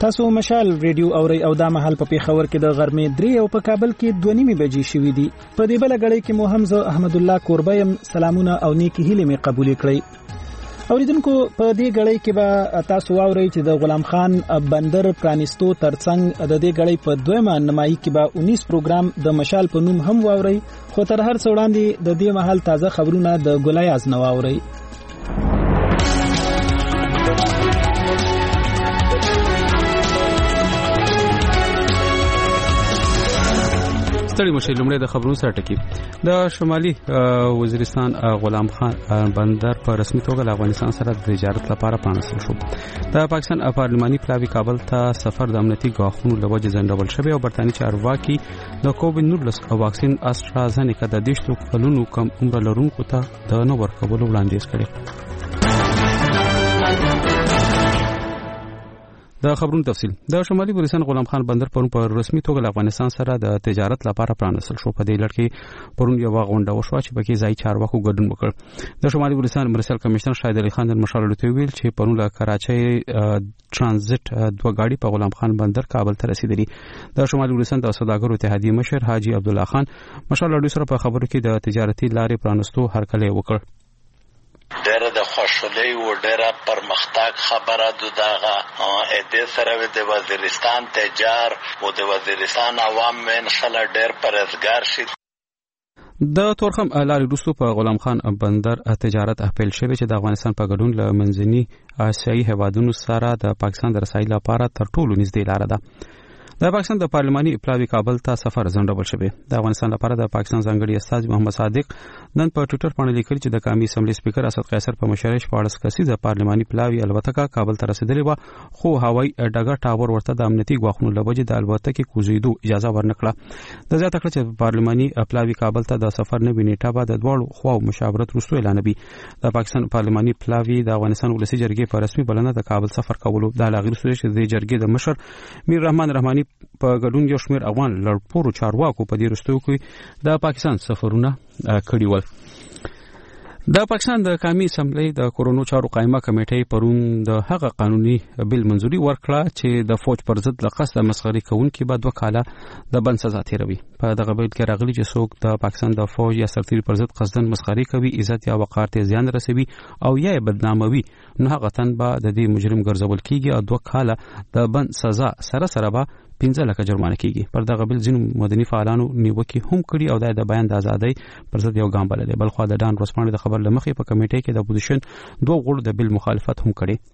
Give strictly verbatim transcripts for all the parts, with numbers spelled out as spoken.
تاسو مشال ریډیو اوري او دا مهال په پیښور کې د غرمې درې او په کابل کې دوه نیمې بجې شوې دي. په دې بل غړي کې مو حمزه احمد الله کوربایم سلامونه او نیکی هیله می قبول کړئ. اوریدونکو په دې غړي کې به تاسو واورئ چې د غلام خان بندر پرانیستو ترڅنګ د دې غړي په دویمه نمایي کې به انیس پروګرام د مشال په نوم هم واورئ. خو تر هر څه وړاندې د دې مهال تازه خبرونه د ګلایاز نو واورئ. ستړي مشه لومړی د خبرونو سره ټکی. د شمالي وزیرستان غلام خان بندر په رسمي توګه د افغانستان سره د تجارت لپاره پرانستل شو. د پاکستان پارلماني پلاوی کابل ته سفر د امنیتي غاښونو لوجه ځنډول شوی او برتانیې چارواکي د کووډ نولس واکسین استرازینیکا د دیشتو کلونو کم عمر لرونکو ته د نو ورکولو وړاندیز کړی. د خبرونو تفصیل. د شمالي وزیرستان غلام خان بندر پرون په رسمي توګه د افغانستان سره د تجارت لپاره پرانستل شو. په دې لړ کې پرون یو غونډه وشوه چې پکې ځای چارواکو ګډون وکړ. د شمالي وزیرستان مرستیال کمشنر شاهد علي خان د مشال لوی ویل چې پرون له کراچۍ ترانزیت دوه گاډي په غلام خان بندر کابل ته رسیدلي. د شمالي وزیرستان د سوداګرو اتحادیې مشر حاجی عبد الله خان مشال لوی سره په خبرو کې د تجارتي لارې پرانستو هرکلی وکړ. ډېر د خوشحالۍ او ډېر پرمختګ خبره ده. دغه د سره د وزیرستان تجار او د وزیرستان عوام ان شاء الله ډېر پرهیزګار شي. د تورخم لارې وروسته په غلام خان بندر تجارت اپیل شوی چې د افغانستان په ګډون له منځني اسیایي هیوادونو سره د پاکستان د رسایي لپاره تر ټولو نږدې لار ده. د پاکستان د پارلماني پلاوی کابل ته سفر ځنډول شوی. د افغانستان لپاره د پاکستان ځانګړي استازي محمد صادق نن په ټوئیټر باندې لیکل چې د قومي اسمبلی سپیکر اسد قیصر په مشرۍ شپاړس کسیزه پارلماني پلاوی الوتکه کابل ته رسیدلې و، خو هوایي ډګر ټاور ورته د امنیتي غواخونو لوجه د الوتکې کوزیدو اجازه ورنکړه. د زیاته کړه چې پارلماني پلاوی کابل ته د سفر نه بنیټه به د دوړو خواو مشاورت وروسته اعلانوي. د پاکستان پارلماني پلاوی د افغانستان ولسی جرګې په رسمي بلنه د کابل سفر کولو د لاغیر سره چې د جرګې د مشر میر رحمان رحماني په ګډون یو شمېر افغان لړپورو چارواکو په دې وروستیو کې د پاکستان سفرونه کړي ول. د پاکستان د قومي اسمبلی د کورونو چارو قائمه کمیټې پرون د هغه قانوني بل منځوري ورکړه چې د فوج پر ضد د قصد مسخري کوونکي به دوه کاله د بند سزا تیروي. په دغه بیل کې راغلي چې څوک د پاکستان د فوج یا سرتیري پر ضد قصدن مسخري کوي، عزت یا وقار ته زیان رسوي او یا بدناموي، نو هغه تن به د دې مجرم ګرځول کیږي او دوه کاله د بند سزا سره سره به پنځه لکه جرمانه کیږي. پر دغه بل ځینو مدني فعالانو نیوکې هم کړي او د بیان د ازادۍ پر ضد یو ګام بللی. بل خو د ډان ورسپانډي د خبر لمخې په کمیټې کې د اپوزیشن دوه غړو د بل مخالفت هم کړي.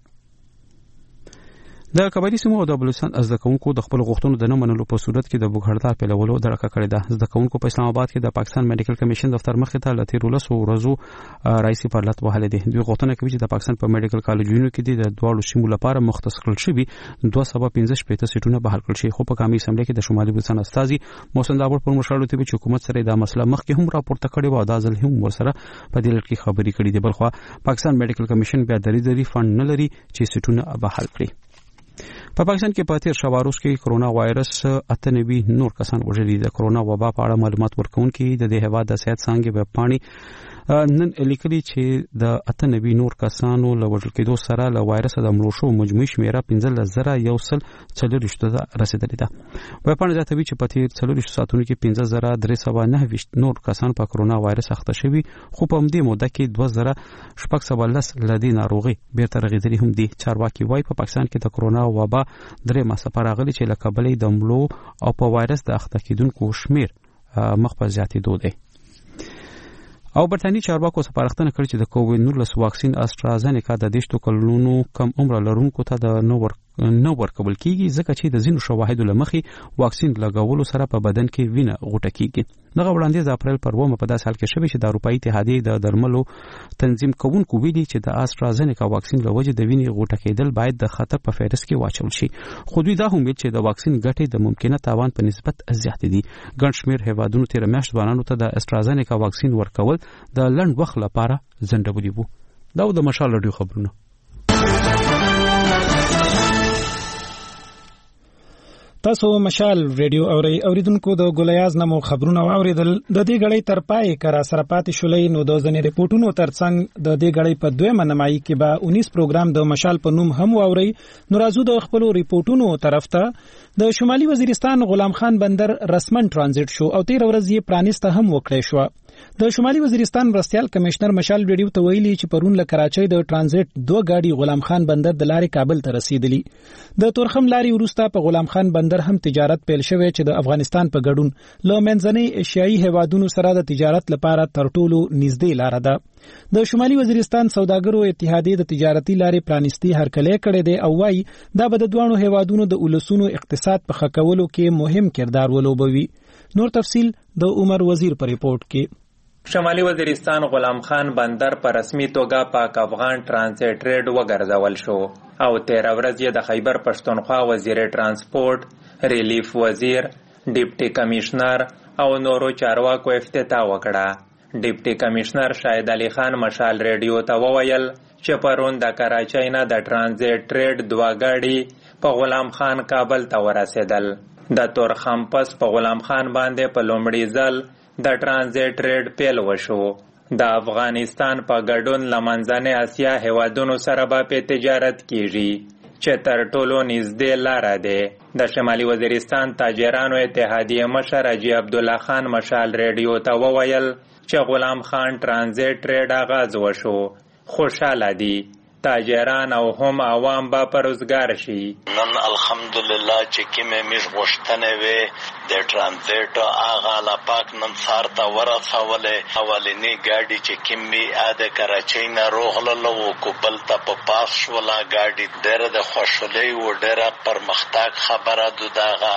د قبایلی سیمو او د بلوچستان زده کوونکو د خپل غوښتنو د نه منلو په صورت کې د بوغړتا پیلولو درکه کړې ده. زده کوونکو په اسلام آباد کې د پاکستان میډیکل کمیشن دفتر مخې ته لته رولسو ورځو رئیس پرلط وهلې دي. دوی غوښتنه کوي چې د پاکستان په میډیکل کالجونو کې د دوه سیمو لپاره مختص کړل شوی دوه سوه پنځه شپږ سیټونه بحال کړل شي. خو په قومي اسمبلی کې د شمالي بلوچستان استازي محسن داور پر مشرلو ته چې حکومت سره د مسله مخکې هم راپورته کړي و او د ځل هم ورسره په دې لړ کې خبري کړي دي. بلخو پاکستان میډیکل کمیشن بیا درې درې فند نه لري چې سیټونه بحال کړي. په پاکستان کې په تیر شواروس کې کرونا وایرس اته نوي نور کسان وژلي. د کرونا وبا په اړه معلومات ورکونکي د دې هیواد د صحت څانګې ویب پاڼې نن لیکلي چې د اته نوي نور کسانو له وژل کېدو سره له وایرس د مړو شو مجموعي شمیره پنځلس زره یو سل څلوېښت ته رسیدلې ده. ویب پاڼه زیاتوي چې په تیر څلوېښت ساعتونو کې پنځه زره درې سوه نهه ویشت نور کسان په کرونا وایرس اخته شوي، خو په همدې موده کې دوه زره شپږ سوه لس له دې ناروغۍ بیرته رغېدلي هم دي. چارواکي وایي په پاکستان کې د کرونا وبا درې ماسپه راغلي چې له کبله د مړو او په وایرس د اخته کېدونکو شمیر مخ په زیاتېدو دی. او برتانیې چارواکو سپارښتنه کړې چې د کووډ نولس واکسین استرازینیکا د دیشتو کلونو کم عمر لرونکو ته د نو ور نه ورکول کیږي، ځکه چې د ځینو شواهدو لمخې واکسین لګولو سره په بدن کې وینه غوټه کیږي. دغه وړاندیز د اپریل پر اوومه په داسې حال کې شوی چې د اروپایي اتحادیې د درملو تنظیم کوونکو ویلي چې د استرازینیکا واکسین له وجې د وینې غوټه کېدل باید د خطر په فهرست کې واچول شي. خو دوی دا هم ویل چې د واکسین ګټې د ممکنه تاوان په نسبت زیات دي. ګڼ شمېر هیوادونو تېره میاشت ځوانانو ته د استرازینیکا واکسین ورکول د لنډ وخت لپاره ځنډولي وو. دا د مشال راډیو خبرونه. تاسو مشال ریډیو اوري اوریدونکو د ګولیاز نمو خبرونه اوریدل د دې غړې تر پای کرا سره پاتې شولې نو د ځنې ریپورتونو ترڅنګ د دې غړې په دویمه نمایي کې به انیس پروګرام د مشال په نوم هم اوري نو راځو د خپل ریپورتونو طرف ته د شمالي وزیرستان غلام خان بندر رسمن ترانزیت شو او تیر ورځ یې پرانیسته هم وکړې شو د شمالي وزیرستان مرستيال کمشنر مشال ریډیو ته ویلي چې پرون له کراچۍ د ترانزیت دوه گاډي غلام خان بندر د لارې کابل ته رسیدلی د تورخم لارې وروسته په غلام خان بندر هم تجارت پیل شوی چې د افغانستان په ګډون له منځنۍ ایشیایي هیوادونو سره د تجارت لپاره تر ټولو نږدې لار ده د شمالي وزیرستان سوداګرو اتحادیه د تجارتي لارې پرانیستي هرکلی کړی دی او وايي دا به د دوه هیوادونو د ولسونو اقتصاد په ښه کولو کې مهم کردار ولوبوي نور تفصیل د عمر وزیر په ریپورت کې شمالي وزیرستان غلام خان بندر په رسمي توګه پاک افغان ترانزیت ریډ وګرځول شو او تیر ورځ یې د خیبر پښتونخوا وزیر ترانسپورت ریلیف وزیر ډیپټي کمشنر او نورو چارواکو افتتاح وکړه ډیپټي کمشنر شاهد علي خان مشال ریډیو ته وویل چې پرون د کراچۍ نه د ترانزیت ریډ دوه ګاډي په غلام خان کابل ته ورسېدل د تورخم پس په غلام خان باندې په لومړي ځل د ترانزیت ریډ پیل وشو د افغانستان په ګډون لمنځنۍ اسیا هیوادونو سره به په تجارت کیږي چې تر ټولو نږدې لاره ده د شمالي وزیرستان تاجرانو اتحادیه مشر حاجي عبدالله خان مشال ریډیو ته وویل چې غلام خان ترانزیت ریډ آغاز وشو خوشاله دي تاجران او هم عوام با پروزګار شي نن الحمدلله چې کومه میش غوښتنه وي د ترانزیت هغه لا پاک نن سارته ورسولې اولنی گاډي چې کومي اده کراچۍ نه روغله او کوبل ته په پاس شولا گاډي ډېر د خوشحالي او ډېر پرمختګ خبره دغه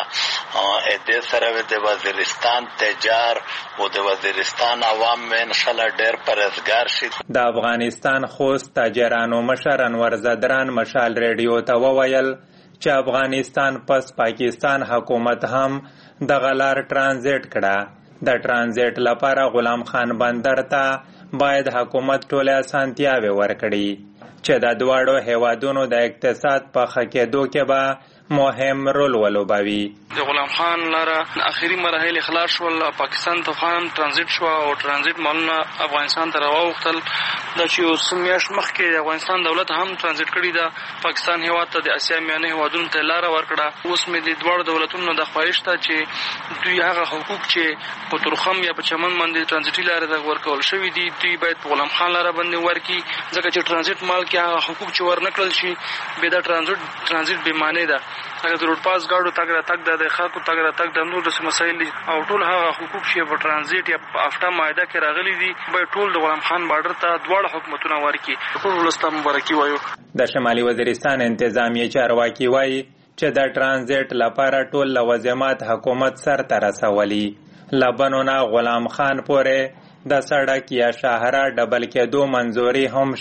ا دې سره د وزیرستان تجار او د وزیرستان عوام ان شاء الله ډېر پرهیزګار شي د افغانستان خوست تاجرانو مشر انور زدران مشال ریډیو ته وویل چې افغانستان پس پاکستان حکومت هم د غلار ترانزیت کړه د ترانزیت لپاره غلام خان بندر ته باید حکومت ټول اسانتیاوي ورکړي چې د دواړو هیوادونو د اقتصاد په ښه کېدو کې به مهم رول ولوبوي د غلام خان لاره اخیری مراحل خلاص شول پاکستان ته خان ترانزیت شو او ترانزیت مالونه افغانستان ته راوختل د چې سمیاش مخکې د افغانستان دولت هم ترانزیت کړی دا پاکستان هیواد ته د اسیا میانه هیوادونو ته لاره ورکړه اوس مې د دوړ دولتونو د خواهش ته چې دوی هغه حقوق چې په تورخم یا په چمن باندې ترانزیتي لاره د ورکول شوی دي دوی باید غلام خان لاره باندې ورکړي ځکه چې ترانزیت مال کې هغه حقوق چې ورنکړل شي به دا ترانزیت ترانزیت به معنی ده اگر د روډ پاس گاډو تګ را تګ د خلکو تګ را تګ د نور د مسایل او ټول هغه حقوق چې په ترانزیت یا په افتا مائده کې راغلي دي به ټول د غلام خان بارډر ته دواړه حکومتونه ورکړي ټول ولستان مبارکي وایو د شمالي وزیرستان انتظامیه چارواکي وایي چې د ترانزیت لپاره ټول لوازمات حکومت سر ته رسولي لبنونه غلام خان پورې د سړک یا شاهرا ډبل کېدو منځوري هم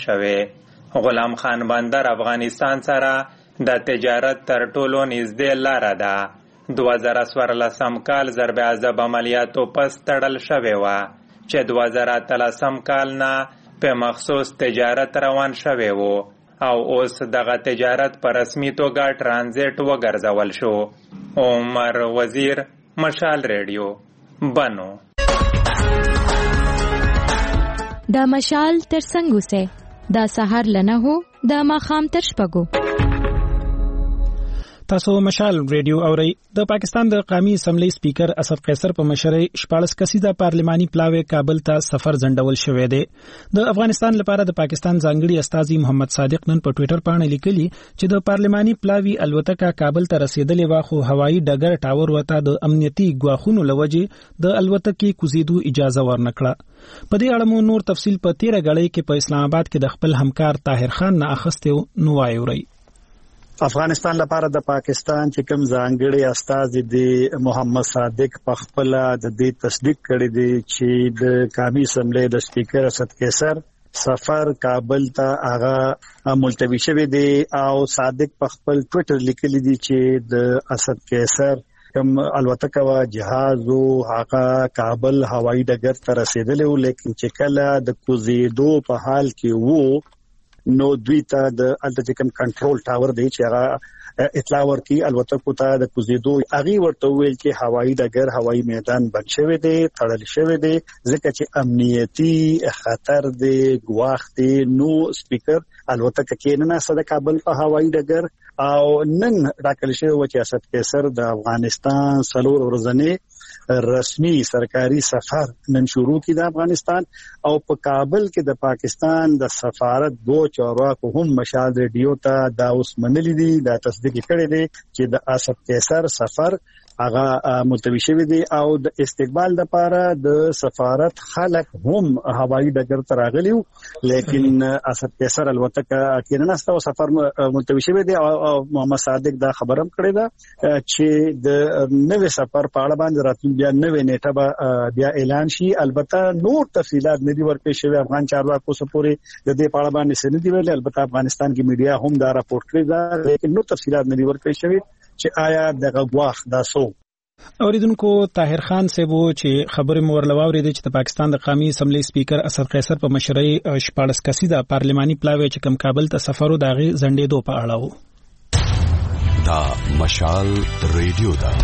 شوه غلام خان بندر افغانستان سره د تجارت تر ټولو نږدې لاره ده دوه زره څوارلسم کال ضرب عذاب عملیاتو پس تړل شوې وه چې دوه زره اتلسم کال نه په مخصوص تجارت روان شوی و او اوس دغه تجارت په رسمي توګه ترانزیت وګرځول شو عمر وزیر مشال ریډیو بنو دا مشال تر څنګه سه دا سحر لنه هو دا ماخام تر شپږو تاسو مشال ریډیو اورئ د پاکستان د قومي اسمبلی سپیکر اسد قیصر په مشرۍ شپاړس کسیزه پارلماني پلاوی کابل ته سفر ځنډول شوې ده د افغانستان لپاره د پاکستان ځانګړي استاذي محمد صادق نن په ټوئیټر باندې لیکلي چې د پارلماني پلاوی الوتکه کابل ته رسیدلې و خو هوایي ډګر ټاور وته د امنیتي ګواښونو لوجې د الوتکې کوزیدو اجازه ورنکړه په دې اړه مو نور تفصیل په تیره غړۍ کې په اسلام آباد کې د خپل همکار طاهر خان نه اخستو نو وایوري افغانستان لپاره د پاکستان چې کوم ځانګړي استاذ دی محمد صادق په خپل د دې تصدیق کړی دی چې د قومي اسمبلی د سپیکر اسد قیصر سفر کابل ته هغه ملتوي شوی دی او صادق په خپل ټوئیټر لیکلی دی چې د اسد قیصر کوم الوتکه وا جهاز او هغه کابل هوایي ډګر ته رسیدلی و لیکن چې کله د کوزیدو په حال کې وو نو دوی ته د الټیکم کنټرول ټاور دی چې هغه اطلاع ورکړي الوتکو ته د کوزیدو هغه ورته ویل چې هوایي ډګر هوایي میدان بند شوی دی تړل شوی دی ځکه چې امنیتي خطر دی ګواښ دی. نو سپیکر الوتکه کې نه ساده کابل په هوایي ډګر او نن راکل شوی و چې اسد قیصر د افغانستان سلور ورځنی رسمي سرکاري سفر نن شروع کی د افغانستان او په کابل کې د پاکستان د سفارت دو چارواکو هم مشال ریډیو ته دا اوس منلي دي دا تصدیق کړي دي چې د اسد قیصر سفر هغه ملتوي شوی دی او د استقبال لپاره د سفارت خلک هم هوایي ډګر ته راغلیو لیکن اسد قیصر الوتکه کې نه نسته او سفر ملتوي شوی دی او محمد صادق دا خبرم کړی دا چې د نوې سفر په اړه باندې راتلونکي بیا نوې نیټه به بیا اعلان شي. البته نور تفصيلات نه دي ورکړي شوی افغان چارواکو سپوري د دې په اړه باندې څه نه دی ویل. البته افغانستان کې میډیا هم دا راپورټ کړی دا لیکن نور تفصيلات نه دي ورکړي شوی چې آیا د غواخ دا سو. اوریدونکو طاهر خان صاحب چې خبرې مور لواوري دي چې د پاکستان د قومي اسمبلی سپیکر اسد قیصر په مشرۍ شپږ کسیده پارلماني پلاوی چې کم کابل ته سفر او داغي زنډېدو په اړه وو. دا مشال ریډیو دا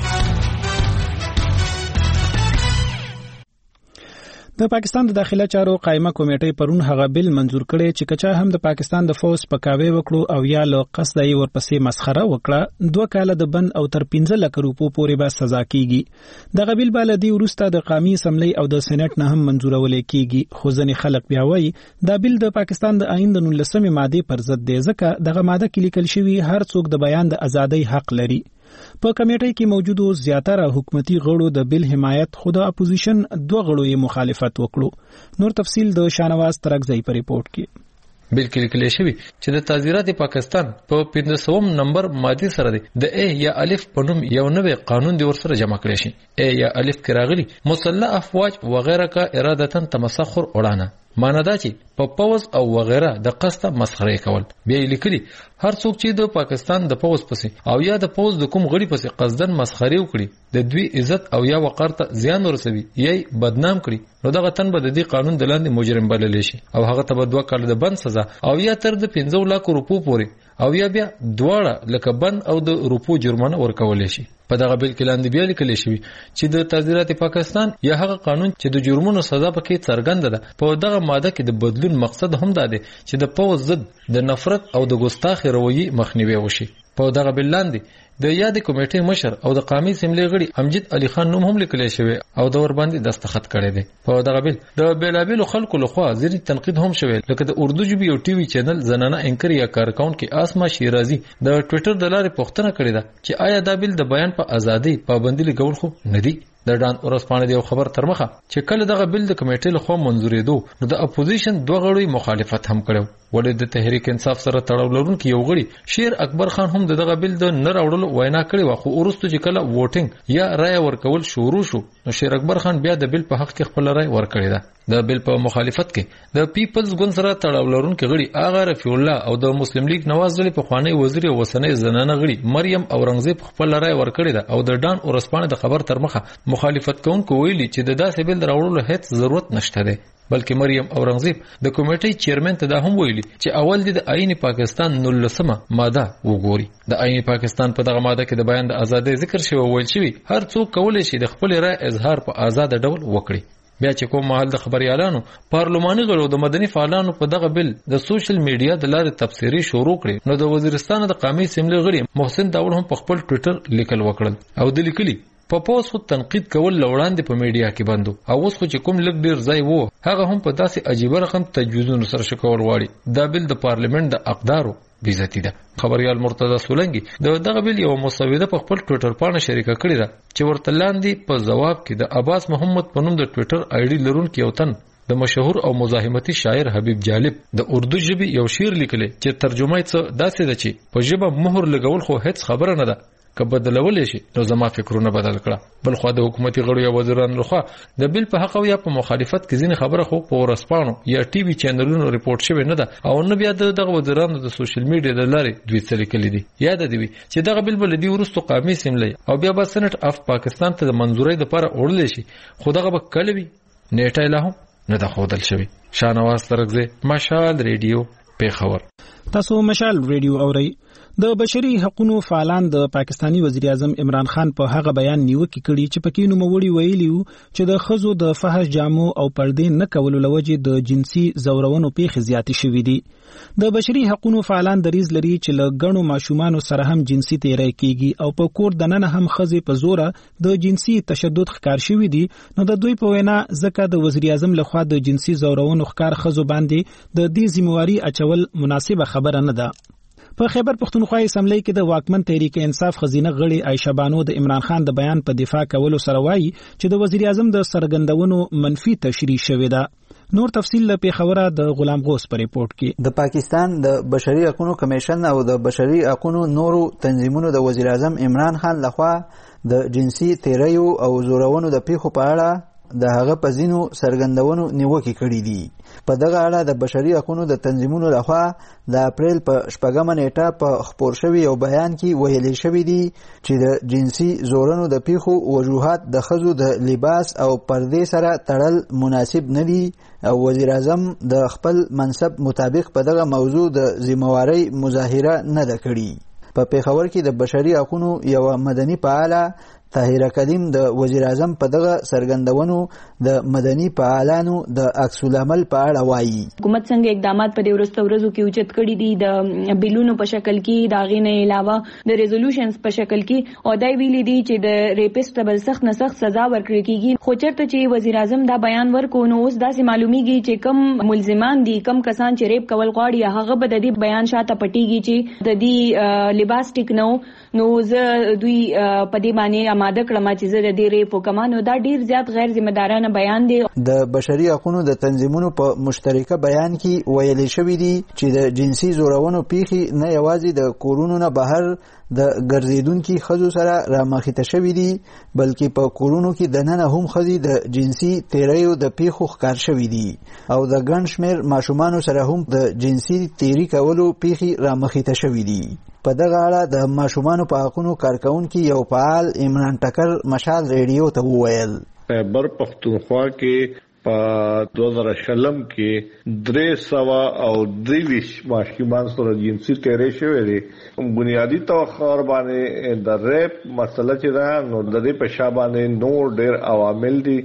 د پاکستان د داخله چارو قائمه کمیټې پرون هغه بل منزور کړي چې کچا هم د پاکستان د فوز پکاوي وکړو او یا له قصدای ورپسې مسخره وکړه دوه کاله د بند او تر پنځه لک روپو پورې به سزا کیږي. د غبیل بلدي ورسته د قومي اسمبلی او د سېنات نه هم منزورول کیږي خو ځنې خلک بیا وایي دا بل د پاکستان د آئین د نولسمې ماده پر ضد دی ځکه دغه ماده کې لیکل شوی هر څوک د بیان د ازادۍ حق لري. په کمیټې کې موجودو زیاتره حکومتي غړو د بل حمایت خو د اپوزیشن دوه غړو یې مخالفت وکړو. نور تفصیل د شانواز ترکزی په ریپورت کې بلکې لیکل شوی چې د تعزیرات پاکستان په پنځوسم نمبر ماده سره د ا یا الف په نوم یو نوې قانون دی ورسره جمع کړی شي. ا یا الف کې راغلي مسلح افواج وغیرہ کا ارادتن تمسخر وړاندې معنی دا چې په پوز او وغیرہ د قصد مسخره کول. بیا لیکلي هر څوک چې د پاکستان د پوز پسې او یا د پوز د کوم غړي پسې قصدن مسخره وکړي د دوی عزت او یا وقار ته زیان ورسوي یا بدنام کړي نو دغه تن به د دې قانون د لاندې مجرم بلل شي او هغه ته به دوه کال د بند سزا او یا تر د پنځه لک روپو پورې او یا بیا دواړه لکه بند او د روپو جرمانه ورکول شي. په دغه بل کې لاندې بیا لیکل شوی چې د تعزیرات پاکستان یا هغه قانون چې د جرمونو سزا پکې څرګنده ده په دغه ماده کې د بدلون مقصد هم دا دی چې د پوز ضد د نفرت او د ګستاخی رویي مخنیوي وشي. په دغه بل لاندې د یاد کمیټې مشر او د قومي اسمبلی غړي امجد علي خان نوم هم لیکل شوی او د ور باندې دستخط کړی دی. په دغه بل د بیلابل خلکو لخوا ځینې تنقید هم شوی لکه د اردو ژبې یو ټي وي چینل زنانه انکر یا کارکون کې آسما شیرازي د ټوئیټر د لارې پوښتنه کړې ده چې آیا دا بل د بیان په ازادي پابندي لګول خو نه دی. د ډان اورسپانه دی خبر تر مخه چې کله دغه بل د کمیټې لخوا منزورېدو نو د اپوزیشن دوه غړي مخالفت هم کړو. ولې د تحریک انصاف سره تړاو لرونکي یو غړي شیر اکبر خان هم دغه بل د نه راوړلو وینا کړې و خو ورستو چې کله ووټینګ یا رائے ورکول شروع شو نو شیر اکبر خان بیا د بل په حق کې خپل رائے ورکړی ده. د بل په مخالفت کې د پیپلز ګوند سره تړاو لرونکي غړي آغا رفیع الله او د مسلم لیگ نواز ولی په خوانی وزیر او وسنۍ زنانه غړي مریم اورنګزیب خپل رائے ورکړی ده او د ډان اورسپانه د خبر تر مخه مخالفت کوونکو ویلي چې د داسې بل راوړلو هیڅ ضرورت نشته ده. بلکې مریم اورنګزیب د کمیټې چیرمن ته دا هم ویلي چې اول د آئین پاکستان نولسمه ماده وګوري. د آئین پاکستان په دغه ماده کې د بیان د ازادۍ ذکر شوی ویل شوی هر څوک کولای شي د خپل رائے اظهار په آزاد ډول وکړي. بیا چې کوم محل د خبريالانو پارلماني غړو د مدني فعالانو په دغه بل د سوشل میډیا د لارې تبصری شروع کړي نو د وزیرستان د قومي اسمبلی غړي محسن داول هم په خپل ټوئیټر لیکل وکړل او د لیکلي په پوس خو تنقید کول لوړاندې په میډیا کې بندو او اوس خو چې کوم لګ ډیر ځای وو هغه هم په داسې عجیب رقم تجویزونو سره شکول غواړي. دا بل د پارلیمنت د اقدارو بیزتی ده. خبريال مرتضی سولنګي د دغه بل یو مسوده په خپل ټوئیټر باندې شریکه کړې ده چې ورته لاندې په جواب کې د عباس محمد په نوم د ټوئیټر آی ډي لرونکي یو تن د مشهور او مزاحمتي شاعر حبیب جالب د اردو ژبې یو شعر لیکلی چې ترجمه یې څه داسې ده چې په ژبه مهر لګول خو هیڅ خبره نه ده که بدلول شي نو زما فکرونه بدل کړه. بل خو د حکومتي غړو یا وزیرانو لخوا د بل په حق او یا په مخالفت کې ځینې خبره خو په ورسپانو یا ټي وي چینلونو ریپورت شوی نه ده او نه بیا دغه وزیرانو د سوشل میډیا د لارې دوی څه لیکلي دي. یاد دی چې دغه بل بل دی ورستو قومي اسمبلی او بیا به سېنات اف پاکستان ته د منزورۍ لپاره وړل شي خو دغه به کله وي نیټه له نه ده خودل شوی. شانواز ترکزی مشال ریډیو پیښور. تاسو مشال ریډیو اورئ. د بشري حقوقو فعالان د پاکستانی وزیر اعظم عمران خان په هغه بیان نیوکه کړي چې پکې نو موړي ویلي وو چې د خزو د فحش جامو او پردې نه کولو لوجه د جنسي زورونو پیښې زیاتې شوې دي. د بشري حقوقو فعالان دریز لري چې له غنو ماشومان سره هم جنسي تیری کیږي او په کور دننه هم خزي په زوره د جنسي تشدد ښکار شوی دي. نو د دوی په وینا ځکه د وزیر اعظم لخوا د جنسي زورونو ښکار خزو باندې د دې ذمہواری اچول مناسبه خبره نه ده. په خیبر پختونخوا اسمبلی کې د واکمن تحریک انصاف خزینه غړي عائشہ بانو د عمران خان د بیان په دفاع کولو سره وایي چې د وزیر اعظم د سرګندونو منفي تشریح شوې ده. نور تفصیل له پیښوره د غلام غوث په ریپورت کې. د پاکستان د بشري حقوقو کمیشن او د بشري حقوقو نورو تنظیمونو د وزیر اعظم عمران خان لخوا د جنسي تیریو او زورونو د پیښو په اړه د هغه په ځینو سرګندونو نیوکې کړې دي. په دغه اړه د بشري حقوقو د تنظیمونو لخوا د اپریل په شپږمه نیټه په خپور شوي یو بیان کې ویلي شوی دی چې د جنسي زورونو د پیښو وجوهات د خزو د لباس او پردې سره تړل مناسب نه دي او وزیر اعظم د خپل منصب مطابق په دغه موضوع د ذمہواری مظاهره نه ده کړې. په پیښور کې د بشري حقوقو یو مدني فعاله طاهره کلیم د وزیر اعظم په دغه سرګندونو د مدني فعالانو د عکس العمل په اړه وایي. حکومت څنګه اقدامات په دې ورځو ورځو کې اوچت کړي دي د بیلونو په شکل کې دا غینه علاوه د ریزولوشنز په شکل کې او دای ویلي دي چې د ریپسټ بل سخت نه سخت سزا ورکړي کیږي. خو چرته چې وزیر اعظم دا بیان ورکو نو اوس داسې معلومیږي چې کم ملزمان دي کم کسان چې ریپ کول غواړي هغه به د دې بیان شاته پټیږي چې د دې لباس ټیک نو نو زه دوی په دې باندې ماده کړم چې زه د دې ریپ وکمانو دا ډیر زیات غیر ذمہ دارانه بیان دی. د بشري حقوقو د تنظیمونو په مشترکه بیان کې ویلي شوی دی چې د جنسي زورونو پیښې نه یوازې د کورونو نه بهر د ګرځیدونکو خزو سره رامخته شوی دي بلکې په کورونو کې د ننه هم خزي د جنسي تیریو د پیښو ښکار شوی دي او د ګڼ شمېر ماشومان سره هم د جنسي تیری کولو پیښې رامخته شوی دي. په دغه اړه د ماشومان په حقوقو کارکونکو یو فعال عمران ټکر مشال ریډیو ته وویل. خیبر پختونخوا کې په دوه زره شلم کې درې سوا او دریویش ماشومان سره جنسي تیری شوی دی. بنیادی توخر باندې د ریپ مسله چې ده نو د دې په شا باندې نور ډېر عوامل دي.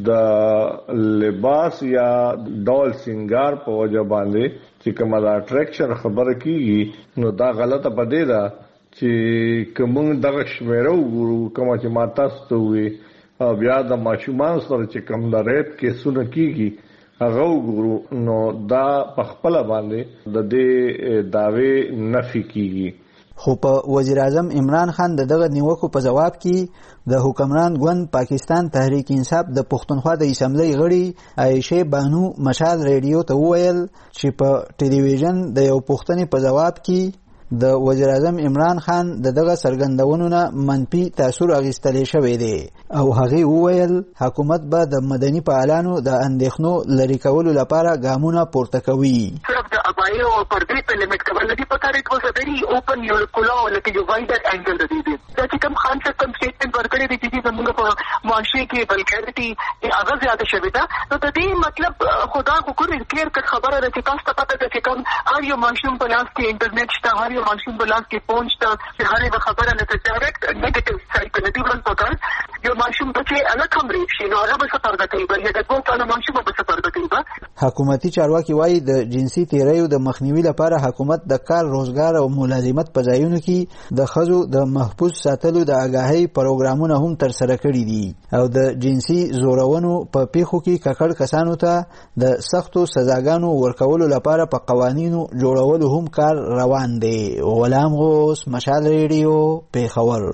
د لباس یا ډول سنگار په وجه باندې چې کومه د اټریکشن خبره کیږي نو دا غلطه پدې ده چې کوم دغه شمیرو ګورو کومه چې ما تاسو ته وي بیا د ماشومان سره چې کوم د ریپ کیسونه کیږي هغه وګورو نو دا په خپل باندې د دې داوی نفي کیږي. خو په وزیر اعظم عمران خان دغه نیوکو په جواب کې د حکمران ګوند پاکستان تحریک انصاف د پښتونخوا د اسمبلی غړي عائشہ بانو مشال ریډیو ته وویل چې په ټلویزیون د یو پښتني په جواب کې د وزیر اعظم عمران خان دغه سرګندونو نه منفي تاثیر اخیستل شوی دی او هغه وویل حکومت به د مدني فعالانو د اندېښنو لري کولو لپاره ګامونه پورته کوي. صرف د ابایو او پردې په لیمټ کول نه دي پکاره. اټ واز ا ویری اوپن یور کولا لکه یو وایډر انګل د دې دا چې کوم خان څخه کوم سټیټمنټ ورکړی دی چې زموږ په معاشره کې بلکې هغه زیاته شوی دا نو د دې مطلب خدا کو کوم کلیر کټ خبره ده چې تاسو ته پته ده چې کوم هر یو ماشوم په لاس کې انټرنیټ شته هر یو ماشوم په لاس کې فون شته چې هر یو خبره نه ډایرکټ نیگیټیو سایډ ته دی ورن پکار یو ماشوم چې الګ هم ریښ شي نو هغه به څه پرده کوي بلکې د کوم څه ماشوم به څه پرده کوي. حکومتي چارواکي وایي د جنسي تیریو د مخنیوي لپاره حکومت د کار روزګار او ملازمت په ځایونو کې د خزو د محفوظ ساتلو د آگاهۍ پروګرامونه هم تر سره کړي دي او د جنسي زورونو په پیښو کې ککړ کسانو ته د سختو سزاګانو ورکولو لپاره په قوانینو جوړولو هم کار روان دی. غلام غوث مشال ریډیو پیښور.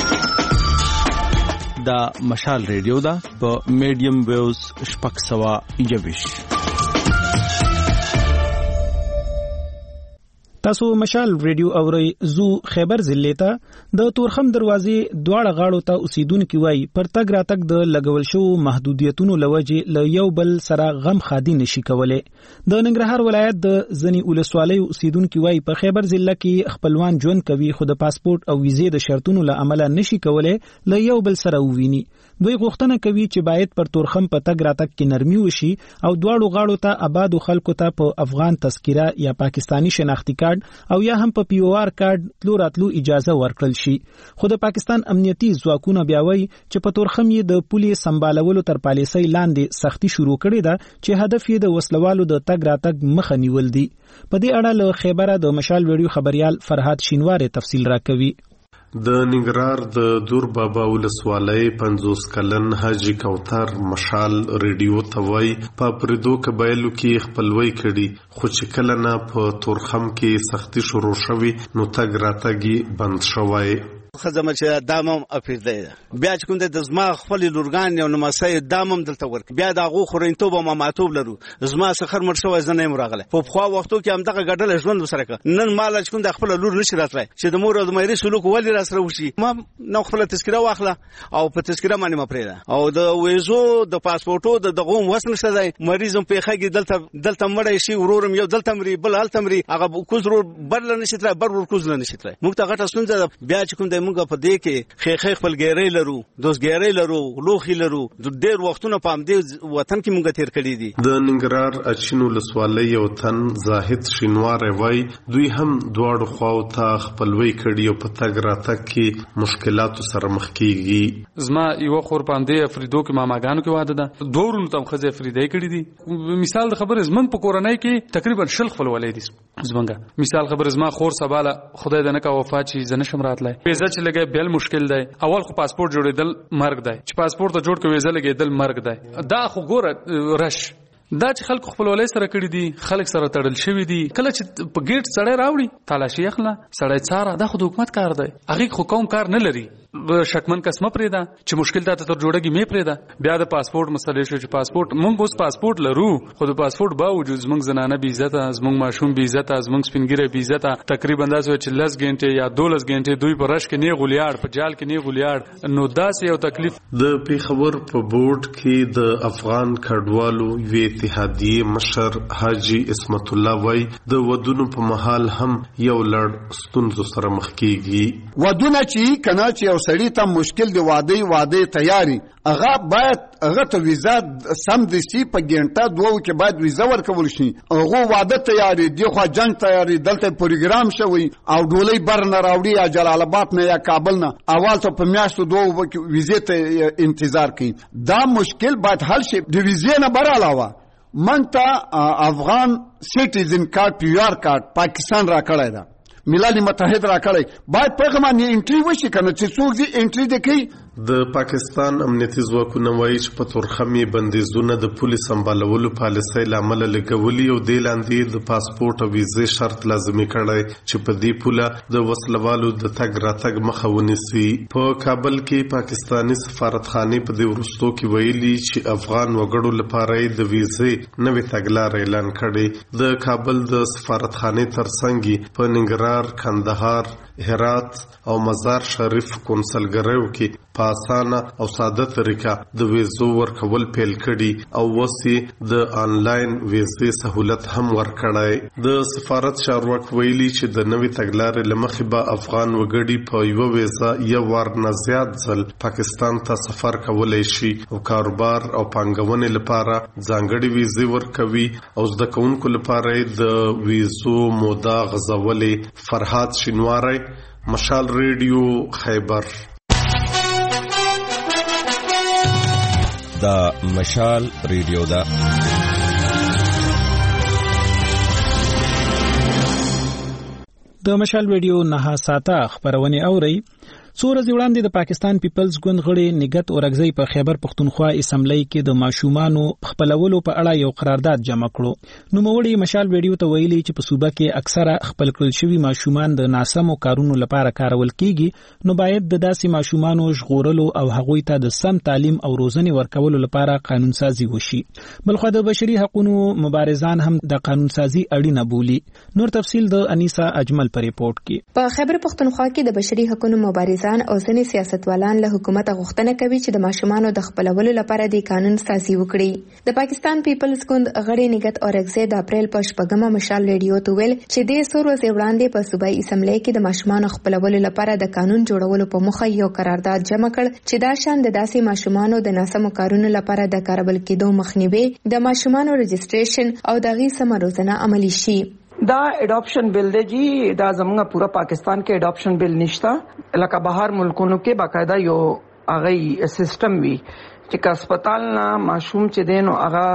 دا مشال ریډیو دا په میډیم ویوز شپږ سوه یوویش. تاسو مشال ریډیو اورئ. زو خیبر ضلع ته د تورخم دروازې دواړه غاړو ته اوسیدونکو وای پر تګ راتګ د لګول شو محدودیتونو لوجه ل یو بل سره غم خادي نشي کوله. د ننګرهار ولایت د ځنی ولسوالۍ اوسیدونکو وای په خیبر ضلع کې خپلوان ژوند کوي خو د پاسپورت او ویزې د شرطونو له عمله نشي کوله ل یو بل سره وویني. دوی غوښتنه کوي چې باید پر تورخم په تګ راتګ کې نرمي وشي او دواړو غاړو ته آبادو خلکو ته په افغان تذکره یا پاکستانی شناختی کارت او یا هم په پی او آر کارت تلو راتلو اجازه ورکړل شي. خو د پاکستان امنیتي ځواکونه بیا وایي چې په تورخم یې د پولې سمبالولو تر پالیسۍ لاندې سختی شروع کړې ده چې هدف یې د وسلوالو د تګ راتګ مخه نیول دي. په دې اړه له خیبره د مشال ویډیو خبريال فرهاد شینواری تفصیل راکوي. د ننګرهار د دور بابا ولسوالۍ پنځوس کلن حاجی کوثر مشال ریډیو ته وایي په پردو قبایلو کې خپلوي کړي خو چې کله نه په تورخم کې سختی شروع شوي نو تګ راتګ بند شوی. خزمه چې دامم افیده بیا چې کوم د زما خپل لورګان یو نمسای دامم دلته ورک بیا د غو خورینتوب او ماماتوب لرو زما سخر مر شو زنه مرغله په خو وختو کې هم دغه ګډل ژوند وسره ک نن مال چې کوم د خپل لور نشي راتلای چې د مور او د مېری سلوک ولې را سره وشي ما نو خپل تذکره واخله او په تذکره باندې مپریدا او د ویزو د پاسپورتو د دغه وسن شته مریض په خګي دلته دلته مړی شي ورورم یو دلته مري بل هلته مري هغه کوزرو بدل نشي تر بر ور کوزل نشي تر موږ ته غټه ستونزه بیا چې کوم د موږ په دې کې خېخې خپل ګیرې لرو دوس ګیرې لرو لوخي لرو د ډېر وختونه په دې وطن کې موږ تیر کړی دي. د ننګرهار اچینو لسوالۍ یو تن زاهد شینوار وای دوی هم دواړو خواو ته خپلوي کړي او په تګ راتګ کې مشکلاتو سره مخ کیږي. زما یو خور باندې افریدو کې ماماګانو کې واده ده دورونو تم خزه افریدای کړي دي. مثال د خبر زمنګ په کورنۍ کې تقریبا شل خپلولې دي زمنګ مثال خبر زما خور سباله خدای دې نه کا وفات شي زنه شمراتلای پیزه چې لګي بل مشکل دی اول خو پاسپورت جوړېدل مرګ دی چې پاسپورت ته جوړ کوي ویزه لګېدل مرګ دی دا خو ګوره رش دا چې خلک خپل ولې سره کړی دي خلک سره تړل شوی دي کله چې په گیټ سړی راوړي تالاشي اخلا سړی څاره دا خو د حکومت کار دی هغه خو کوم کار نه لري شکمن کس م پرېدا چې مشکل دا تر جوړګي مې پرېدا بیا د پاسپورت مسلې شو چې پاسپورت مونږ اوس پاسپورت لرو خو د پاسپورت باوجود زمونږ زنانه بي عزت زمونږ ماشوم بي عزت زمونږ سپینګره بي عزت تقریبا اندازه چې لس غنټه یا دولس غنټه دوی په رش کې نه غولیاړ په جال کې نه غولیاړ نو داسې یو تکلیف. د پیښور په بورډ کې د افغان کډوالو وی اتحادیه مشر حاجی اسمت الله وای د ودونو په محل هم یو لړ ستونزو سره مخ کیږي. ودونه چې کنا چې سړی ته مشکل دی واده واده تیاری هغه باید هغه ته ویزا سم د سی په ګنټه دوه کې باید ویزا ورکول شي هغه واده تیاری دی خو جنگ تیاری دلته پروګرام شوی او ډولۍ بر نه راوړي یا جلال آباد نه یا کابل نه اول ته په میاشتو دوه ویزې ته انتظار کوي دا مشکل باید حل شي د ویزې نه بر علاوه منته افغان سټیزن کارت پی آر کارت پاکستان را کړی دا ملل متحد را کړی باید په غمانه انټری وشي کنه چې څوک دې انټری دکې. د پاکستان امنیتي ځواکونه وایي چې په تورخمي بندیزونه د پولیس سمبالولو پالیسۍ لامل لګولي او د لاندې د پاسپورت او ویزې شرط لازمي کړی چې په دې پوله د وسلوالو د تګ راتګ مخه ونیسي. په کابل کې پاکستانی سفارتخانې په دې وروستو کې ویلي چې افغان وګړو لپاره د ویزې نوې تګلارې اعلان کړي. د کابل د سفارتخانې ترڅنګ په ننګرهار کندهار هرات او مزار شریف کونسلګریو کې په اسانه او ساده طریقه د ویزو ورکول پیل کړي او وسی د آنلاین ویزې سہولت هم ورکړای. د سفارت چارواک ویلي چې د نوې تګلارې لمخې به افغان وګړي په یو ویزا یو ور نه زیات ځل پاکستان ته سفر کولای شي او کاروبار او پانګونې لپاره ځانګړي ویزې ورکوي او زده کوونکو لپاره د ویزو موده غځولې. فرهاد شینواری مشال ریډیو خیبر. دا مشال ریډیو دا د مشال ریډیو نه ساته خبرونه اوري. څو ورځې وړاندې د پاکستان پیپلز ګوند غړي نګت اورګزی په خیبر پښتونخوا اسمبلی کې د ماشومانو خپلولو په اړه یو قرارداد جمع کړو. نو موړي مشال ویډیو ته ویلي چې په صوبه کې اکثره خپل کړل شوی ماشومان د ناسمو کارونو لپاره کارول کیږي نو باید د داسې ماشومانو ژغورلو او هغوی ته د سم تعلیم او روزنې ورکولو لپاره قانون سازي وشي. بلخو د بشري حقوقو مبارزان هم د قانون سازي اړینه بولي. نور تفصیل د انیسا اجمل په ریپورت کې. په خیبر پښتونخوا کې د بشري حقوقو مبارزان کارمندان او ځینې سیاستوالان له حکومت غوښتنه کوي چې د ماشومانو د خپلولو لپاره د قانون سازي وکړي. د پاکستان پیپلز ګوند غړي نګت اورګزه د اپریل په شپږمه مشال ریډیو ته ویل چې د څو ورځې وړاندې په صوبایي اسمبلی کې د ماشومانو خپلولو لپاره د قانون جوړولو په موخه یو قرارداد جمع کړ چې دا شان د داسې ماشومانو د ناسمو کارونو لپاره د کاربل کېدو مخنیوي، د ماشومانو رجسټریشن او د غي سم روزنه عملی شي. دا اډاپشن بل دی جی دا زموږ پورا پاکستان کې اډاپشن بل نشتا، لکه بهر ملکونو کې باقاعده یو هغه سیستم وی چې کا هسپتال نه ماشوم چې دین او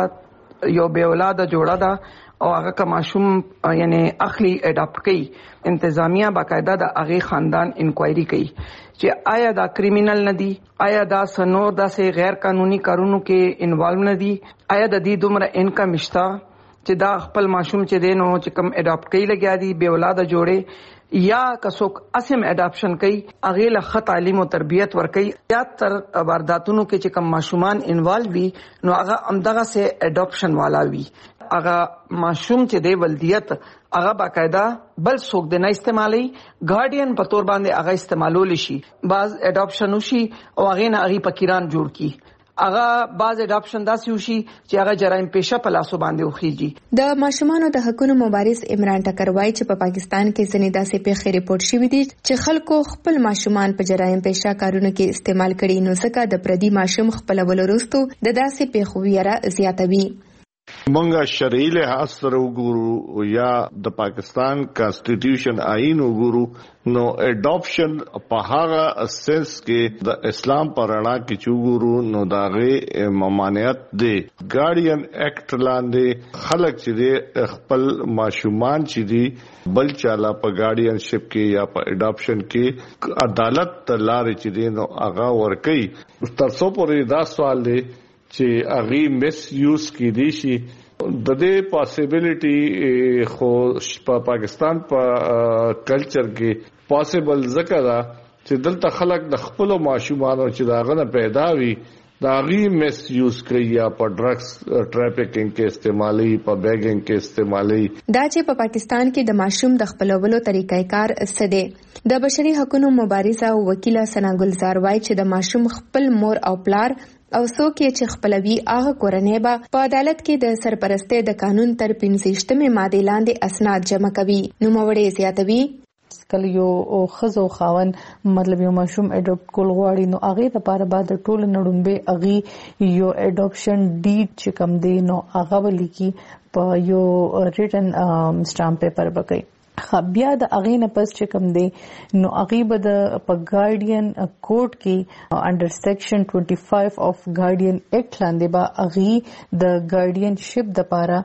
هغه یو به اولاد جوړه ده او هغه کا ماشوم یعنی اخلي اډاپټ کوي، انتظامیه باقاعده د هغه خاندان انکوایری کوي چې آیا دا کریمینل نه دی، آیا دا سنور دا سه غیر قانوني کارونو کې انوالو نه دی، آیا د دې دومره انکم شتا چې دا خپل ماشوم چې دینو چې کم اډاپټ کوي لګیا دي به اولاد جوړي یا کڅوک اسم اډاپشن کوي هغه له خط تعلیم او تربیت ورکي یا تر وارداتونو کې چې کم ماشومان انوالو وي نو هغه امدغه سه اډاپشن والا وي، هغه ماشوم چې دی ولدیت هغه باقاعده بل څوک د نه استعمالي ګارډین په تور باندې هغه استعمالول شي، بعض اډاپشن وشي او هغه نه هغه پکیران جوړ کی، هغه باز اډاپشن داسې وشي چې هغه جرایم پیشه په لاسو باندې وخیږي. د ماشومانو د حقوقو مبارز عمران ټکر وایي چې په پا پاکستان کې ځینې داسې پیښې ریپورت شوې دي چې خلکو خپل ماشومان په جرایم پیشه کارونو کې استعمال کړي، نو ځکه د پردي ماشوم خپلولو وروسته د داسې پیښو ویره زیاتوي. مونږه شرعي لحاظ سره وګورو یا د پاکستان کانسټیټیوشن آئین وګورو نو اډاپشن په هغه سنس کې د اسلام پر اړه کې چوغورو نو داغه ممانعت دی. ګارډین اکټ لاندې خلک چې خپل ماشومان چې دی بل چاله په ګارډین شپ کې یا په اډاپشن کې عدالت لارې چې دی نو هغه ورکي. تر څو پورې دا سوال دی چې اغي مس یوز کی دي شي د دې پاسیبিলিټي خو په پاکستان په کلچر کې پاسیبل ذکر دا چې دلته خلک د خپل ماشومانو چې داغه نه پیدا وي داغي مس یوز کوي یا په ډرګز ټریفیکینګ کې استعمالي، په بیګینګ کې استعمالي. دا چې په پاکستان کې د ماشوم د خپلولو طریقې کار سده د بشري حقوقو مبارزه او وکیله ثنا ګلزار وایي چې د ماشوم خپل مور او پلار او څوک چې خپلوي هغه کورنۍ به په عدالت کې د سرپرستۍ د قانون تر پنځه ماده لاندې اسناد جمع کوي. نو موړې زیاتوي کله یو خزو خاون مطلب یو ماشوم اډاپټ کول غواړي نو هغه لپاره بعد ټول نړومبه هغه یو اډاپشن ډیډ چې کوم دی نو هغه ولیکي په یو ریټن سټامپ پیپر بکای. بیا د اغه نه پس چې کوم دی نو اغه به د په ګارډین کوډ کې انډر سیکشن پچیس اف ګارډین ایکټ لاندې به اغه د ګارډین شپ د لپاره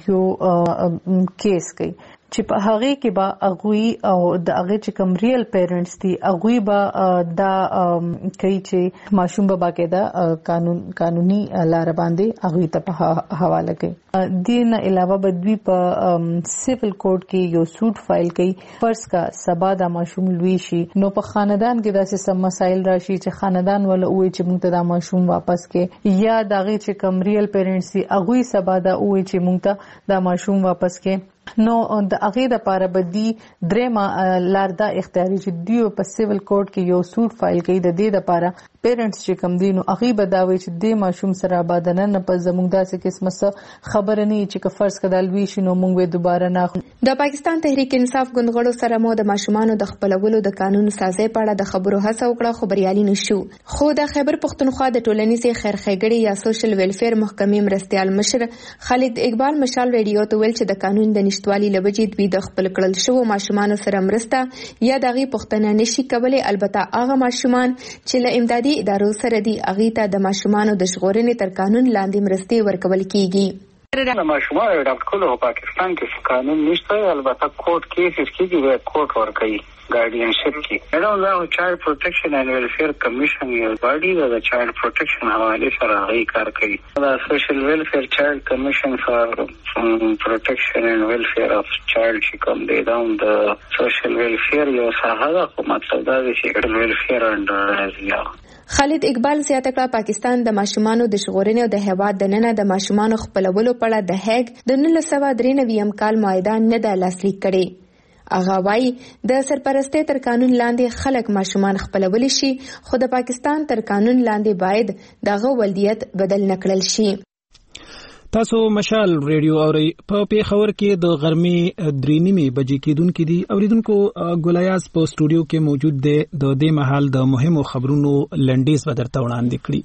یو کیس کوي چې په هغه کې به اغوی او د هغه چې کوم ریل پیرنټس دي اغوی به دا کوي چې ماشوم به باقاعده قانون قانوني لار باندې اغوی ته حواله کوي. دین علاوه به دوی په سیویل کورټ کې یو سوټ فایل کوي فرض کا سبا د ماشوم لوي شي نو په خاندان کې داسې سم مسایل راشي چې خاندان ولا وې چې موږ ته د ماشوم واپس کې یا دغه چې کوم ریل پیرنټس دي اغوی سبا دا وې چې موږ ته د ماشوم واپس کې نو د هغه د لپاره بدی درېما لار دا اختیاري چې دیو په سیویل کورټ کې یو سوټ فایل کوي د دې لپاره پیرنټس چې کم دي نو هغه بداوي چې د ماشوم سره آبادنه نه په زموږ داسې قسمه څه خبر نه چې فرض کدل وی شنو موږ به دوباره نه. د پاکستان تحریک انصاف ګوندغړو سره مو د ماشومانو د خپلولو د قانون سازي په اړه د خبرو هڅه وکړه خو بریالي نشو. خو د خیبر پښتونخوا د ټولنیزې خیرخېګړې یا سوشل ویلفیر محکمې مرستيال مشر خالد اقبال مشال ریډیو ته ویل چې د قانون د نشټوالي لوجې دوی د خپل کړل شو ماشومانو سره مرسته یا دغه پښتنه نشي کولای، البته هغه ماشومان چې له امدادي ادارو سره دي هغه ته د ماشومانو د ژغورنې تر قانون لاندې مرستې ورکول کیږي. د ماشومانو اډاپټ کولو په پاکستان کې قانون نشته، البته کوټ کیسز کې دی کوټ ورکوي ګارډینشپ کې. نو دا چایلډ پروټیکشن اینڈ ویلفیر کمیشن یو باډي د چایلډ پروټیکشن حواله سره غوښتي کار کوي. دا سوشل ویلفیر چایلډ کمیشن فار پروټیکشن اینڈ ویلفیر اف چایلډ چې کوم دی دا د سوشل ویلفیر یو ساحه ده خو مطلب دا دی چې ویلفیر انډر ازیا. خالد اقبال زیاته کړه پاکستان د ماشومانو د ژغورنې او د هیواد د ننه د ماشومانو خپلولو په اړه د هیګ د نولس سوه درې نوي کال معاهده نه ده لاسلیک کړې. هغه وايي د سرپرستۍ تر قانون لاندې خلک ماشومان خپلولی شي، خو د پاکستان تر قانون لاندې باید دغه ولدیت بدل نکړل شي. تاسو مشال ریډیو اورئ. په پیښور کې د غرمې درې نیمې بجې کېدونکې دي. اوریدونکو ګلایاز په سټوډیو کې موجود دی. د دې مهال د مهمو خبرونو لنډیز به درته وړاندې کړي.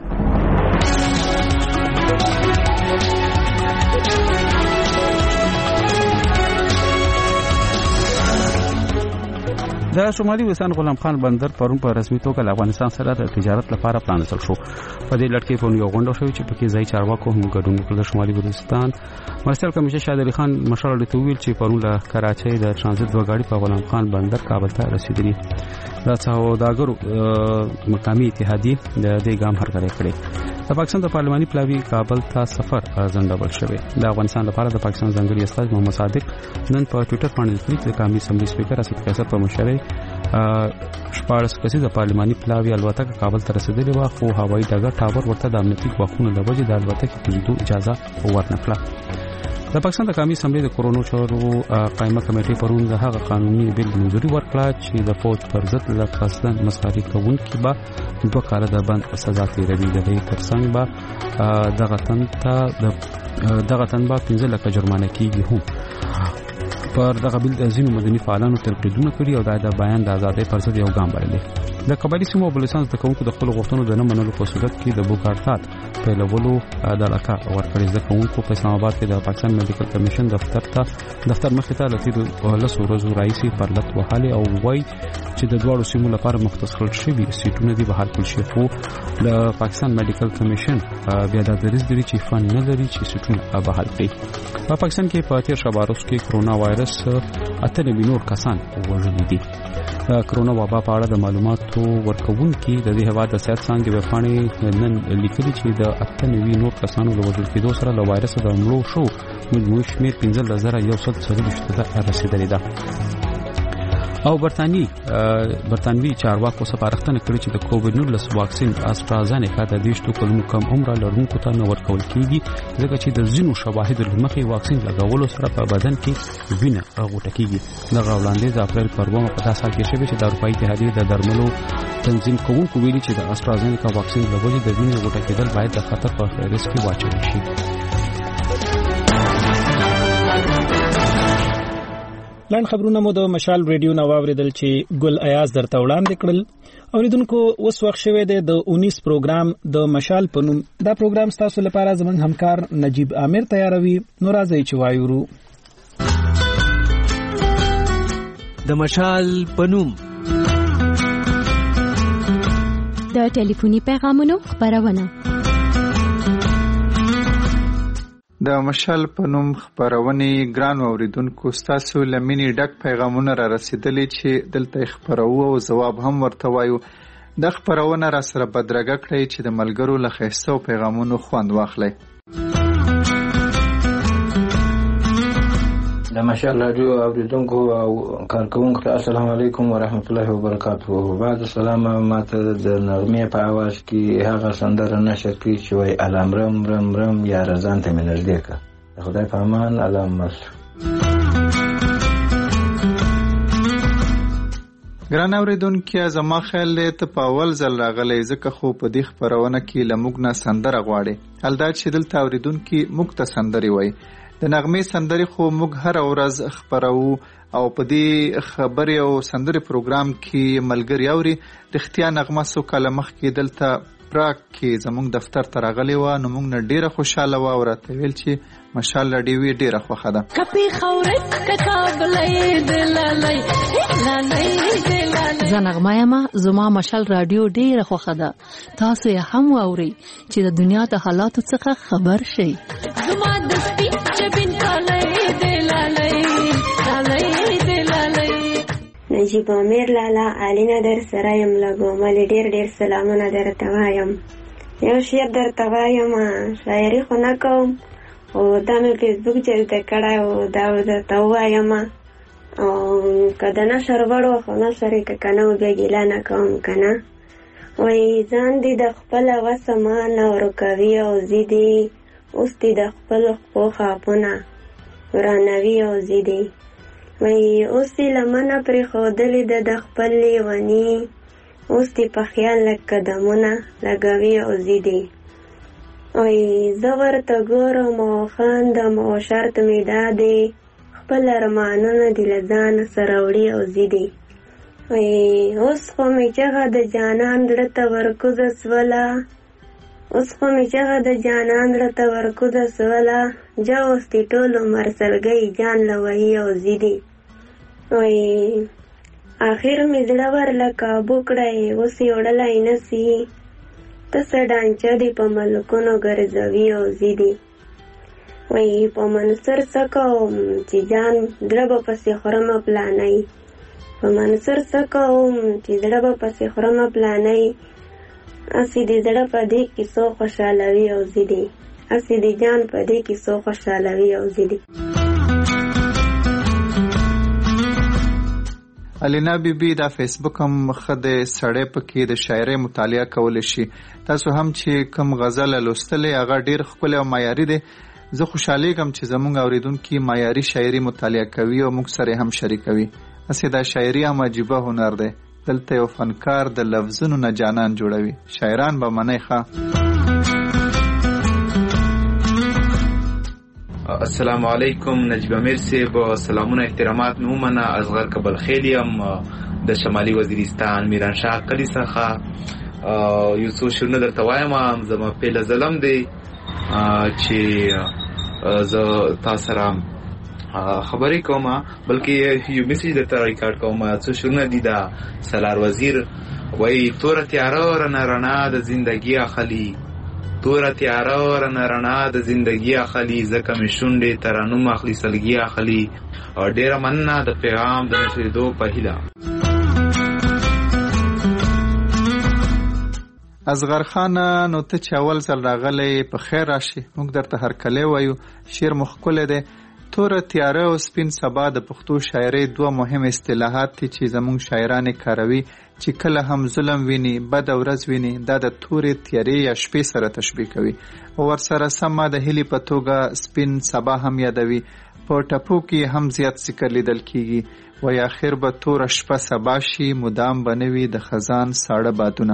د شمالي وزیرستان غلام خان بندر پرون په رسمي توګه له افغانستان سره د تجارت لپاره پلانځل شو. په دې لړ کې په یو غونډه شوې چې پکې ځای چارواکو هم ګډون وکړ. د شمالي وزیرستان مرستیال کمشنر شاه علي خان مشال ته ویل چې پرون له کراچۍ د ترانزیت دوه غاړي په غلام خان بندر کابل ته رسیدلي. دا سوداګرو مقامي اتحادیه د دې ګام هرکلی کړی. د پاکستان د پارلماني پلاوی کابل ته سفر ځنډول شوی. د افغانستان لپاره د پاکستان ځانګړي استازي محمد صادق نن په ټوئیټر باندې لیکلي چې قومي اسمبلی سپیکر اسد قیصر په مشرۍ شپاړس کسیزه پارلماني پلاوی الوتکه کابل ته رسیدلې وه، خو هوایي ډګر ټاور ورته د امنیتي ګواښونو له وجې د الوتکې کوزیدو اجازه ورنکړه. د پاکستان د قومي اسمبلی د کورونو چارو قائمه کمیټې پرون د هغه قانوني بل منځوري ورکړه چې د فوج پر ضد له قصدن مسخري کوونکي به دوه کاله د بند سزا تیروي. د دې ترڅنګ به دغه تن ته دغه تن به پنځه لکه جرمانه کیږي. هم پر دغه بل د ځینو مدني فعالانو تنقیدونه کړي او د بیان د ازادۍ پر ضد یو ګام بللی. د قبایلي سیمو او بلوچستان زده کوونکو د خپلو غوښتنو د نه منلو په صورت کې د بوکارتات پیلولو د علاقه ورکړې. زده کوونکو په اسلام آباد کې د پاکستان میډیکل کمیشن دفتر ته دفتر مخې ته له تېرو لسو ورځو راهیسې پرلط وهلې او وایي چې د دواړو سیمو لپاره مختص کړل شوي سیټونه دي بهر کړل شي، خو د پاکستان میډیکل کمیشن بیا دا دریځ لري چې فن نه لري چې سیټونه بحال کړي. په پاکستان کې په تېر شپه باروس کې کرونا وایرس اته نوي نور کسان وژلي دي. د کرونا وبا په اړه د معلوماتو ورکوونکي د دې هېواد د صحت څانګې ویبپاڼې نن لیکلي چې د اته نوي نور کسانو له وژل کېدو سره له وایرس د مړو شو مجموعي شمېر پنځلس زره یو سل څلوېښت ته رسېدلې ده. او برتانوي برتانوي چارواکو سپارښتنه کړې چې د کووډ نولس واکسین استرازینیکا د دیشتو کلونو کم عمره لرونکو ته نه ورکول کېږي، ځکه چې د ځینو شواهدو له مخې واکسین لګولو سره په بدن کې وینه غوټه کېږي. دغه وړاندیز د اپریل پر اوومه په داسې حال کې شوی چې د اروپایي اتحادیې د درملو تنظیم کوونکو ویلي چې د استرازینیکا واکسین له وجې د وینې غوټه کېدل باید د خطر په فهرست کې واچول شي. لاین خبرونه مو د مشال ریډیو نو واوریدل چې ګل ایاز درته وړاندې کړل. اوریدونکو اوس وخت شوی دی د اونیس پروګرام د مشال په نوم. دا پروګرام ستاسو لپاره زموږ همکار نجیب عامر تیاروي. نو راځئ چې وایو د مشال په نوم د ټلیفوني پیغامونو خبرونه. د مشال په نوم خبرونې ګران اوریدونکو ستاسو لمنې ډک پیغامونه را رسیدلي چې دلته خبرو او جواب هم ورته وایو. د خبرونه را سره بدرګه کړئ چې د ملګرو له ښایسته پیغامونو خوند واخلئ. د مشال رادیو اوریدونکو او کارکونکو ته السلام علیکم ورحمت الله وبرکاته. بعد السلام ماته د نغمې په आवाज کې هغه سندره نشه کوي چې وای الام رم رم رم یا رضان ته مې نږدې کا. خدای په امان الام مس. ګران اوریدونکو زما خیال ته په اول ځل راغلی ځکه خو په دې خبرونه کې لموږ نه سندره غواړي. الدا چې دلته اوریدونکو موږ ته سندري وای. د نغمې سندري خو موږ هر ورځ خبرو او په دې خبري او سندري پروګرام کې ملګری اوري. رښتیا نغمه سو کله مخ کې دلته پراک کې زموږ دفتر ته راغلی و نو موږ نه ډیره خوشاله و او راته ویل چې مشال رادیو ډیره خوښه ده. کپی خورت ککابلې دلالای لالای دلالای زنغمه ما زما مشال رادیو ډیره خوښه ده. تاسو یې هم واورئ چې د دنیا د حالاتو څخه خبر شئ. زما د سپین چبین کالای دلالای لالای دلالای. نجیب امیر لالا علینا در سره یم لګو مل ډیر ډیر سلامونه درته وایم. یو شعر درته وایم شاعري خو نه کوم او دا مې فیسبوک چلته کړی او دا درته وایم او که د نشر وړو خو نشر یې که که نه و بیا ګیله نه کوم که نه. وایي ځان دې د خپله وسه ما نه ورکوي او ضدې اوس دې د خپلو خپو خاپونه ورانوي او ضدې وایي اوس یې لمنه پرېښودلې ده د خپل لیوني، اوس دې په خیال لږ قدمونه لګوي او ځي دي. وایي زه ورته ګورم او خاندم او شرط مې دا دی خپل ارمانونه دې له ځانه سره وړي او ځي دي. وایي اوس خو مې چغه د جانان زړه ته ورکوزه سوله، اوس خو مې چغه د جانان زړه ته ورکوزه سوله، جا اوس دې ټول عمر سلګۍ جان له وهي او ځي دي. وایي آخر مې زړه ورله کابو کړی، اوس یې وړلی نسي، ته څه ډانچه دې په ملکونو ګرځوي او ځي دي. وایي په منصور څه کوم چې جان زړه به پسې خورمه پلانۍ، په منصور څه کوم چې زړه به پسې خورمه پلانۍ، هسې دې زړه په دې کیسو خوشحالوي او ځي دي، هسې دې جان په دې کیسو خوشحالوي او ځي دي. الینا بی بی دا فیسبوک هم خده سړی پکې د شاعرۍ مطالعه کولی شي. تاسو هم چې کوم غزل لوستلی هغه ډیر ښکلی او معیاري دی. زه خوشحالیږم چې زموږ اوریدونکي معیاري شاعري مطالعه کوي او موږ سره هم شریکوي. هسې دا شاعري هم عجیبه هنر دی. دلته یو فنکار د لفظونو نه جانان جوړوي. شاعران به منئ ښه. السلام علیکم نجیب امیر صاحب، سلامونه احترامات نومنه اصغر کبل خیلیم د شمالي وزیرستان میرانشاه کلی څخه. یو څو شعرونه درته وایم، زما پیله ظلم دی چې زه تاسو سره خبرې کوم، بلکې یو میسیج درته ریکارډ کوم. څو شعرونه دي د سالار وزیر، وایي توره تیاره رڼا رڼا د زندګي اخلي، توره تیاره رڼا رڼا د زندګي اخلي، ځکه مې شونډې ترانوم اخلي سلګي اخلي، او ډېره مننه د پیغام د نشریدو په هیله. اصغر خان نو ته چې اول ځل راغلی په خیر راشي. موږ درته هرکلی وایو. شعر مو ښکلی دی. توره تیاره او سپین سبا د پښتو شاعرۍ دوه مهم اصطلاحات دي چې زموږ شاعران کاروي، چې کله هم ظلم ویني، بد ورځ ویني، دا د تورې تیارې یا شپې سره تشبیه کوي او ورسره سمه د هیلې په توګه سپین سبا هم یادوي. په ټپو کې هم زیات ذکر لیدل کیږي. وایي آخر به توره شپه سبا شي، مدام به نه وي د خزان ساړه بادونه.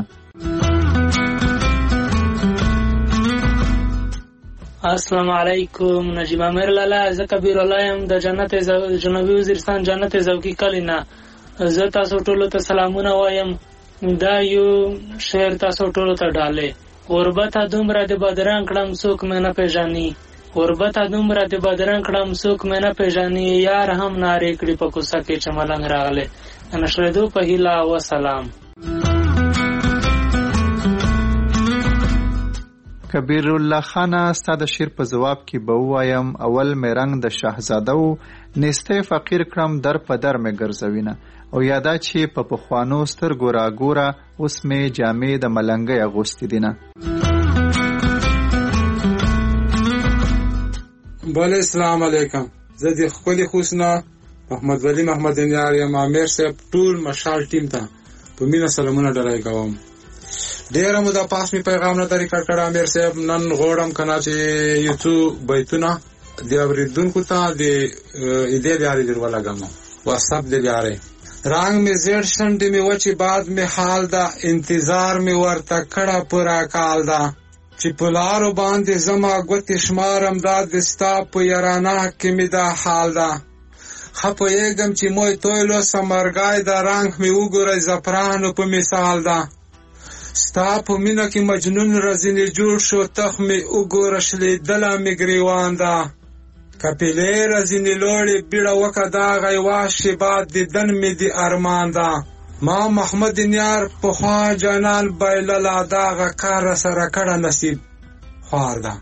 السلام علیکم نجیب امیر لالا، زه کبیر الله یم د جنت جنوبي وزیرستان جنت زوکی کلی نه. زه تاسو ټولو ته سلامونه وایم. دا یو شعر تاسو ټولو ته ډالې. غربت دومره د بدرنګ کړم څوک مې نه پیژني، غربت دومره د بدرنګ کړم څوک مې نه پیژني، یار هم نارې کړي په کوڅه کې چې ملنګ راغلی. نشریدو په هیله و سلام. کبیر الله خان، ستا د شعر په جواب کې به ووایم اول مې رنګ د شاهزاده و، نیسته فقیر کړم در په در مې ګرځوینه، او یادا چې په پخوانو سترګو راګوره اوس مې جامې د ملنګۍ اغوستې دینه. بله السلام علیکم. زه د ښکلي خوسنه محمد ولی محمد نیار یم. امیر صاحب ټول مشال ټیم ته په مینه سلامونه ډالۍ کوم. ډیره مو د پاس می پیغام نه طریقه کړه امیر صاحب. نن غوړم کنه چې یو څو بیتونه د اوریدونکو ته د ایدې لري درولګم. واتساپ دی لري. رنگ می زیړ شنډې می وچی باد می حال دا، انتظار می ورته کړه پورا کال دا، چې پلارو باندې زما ګوتې شمارم دا دستا په یارانه کې می دا حال دا. خپویږم چې موی تویلو سمرګای دا رنگ می وګورای زفرانو په مثال دا. ستا په مینه کې مجنون رزینې جوړ شو، تخ می وګوره شلیدله می ګریوان دا. کپیلې رزینې لوړې بیړه وکه دا غیواش باد دیدن می دی ارمان دا. ما محمد نیار پخوا جانان بایللا دا غکار سره کړه نصیب خوار دا.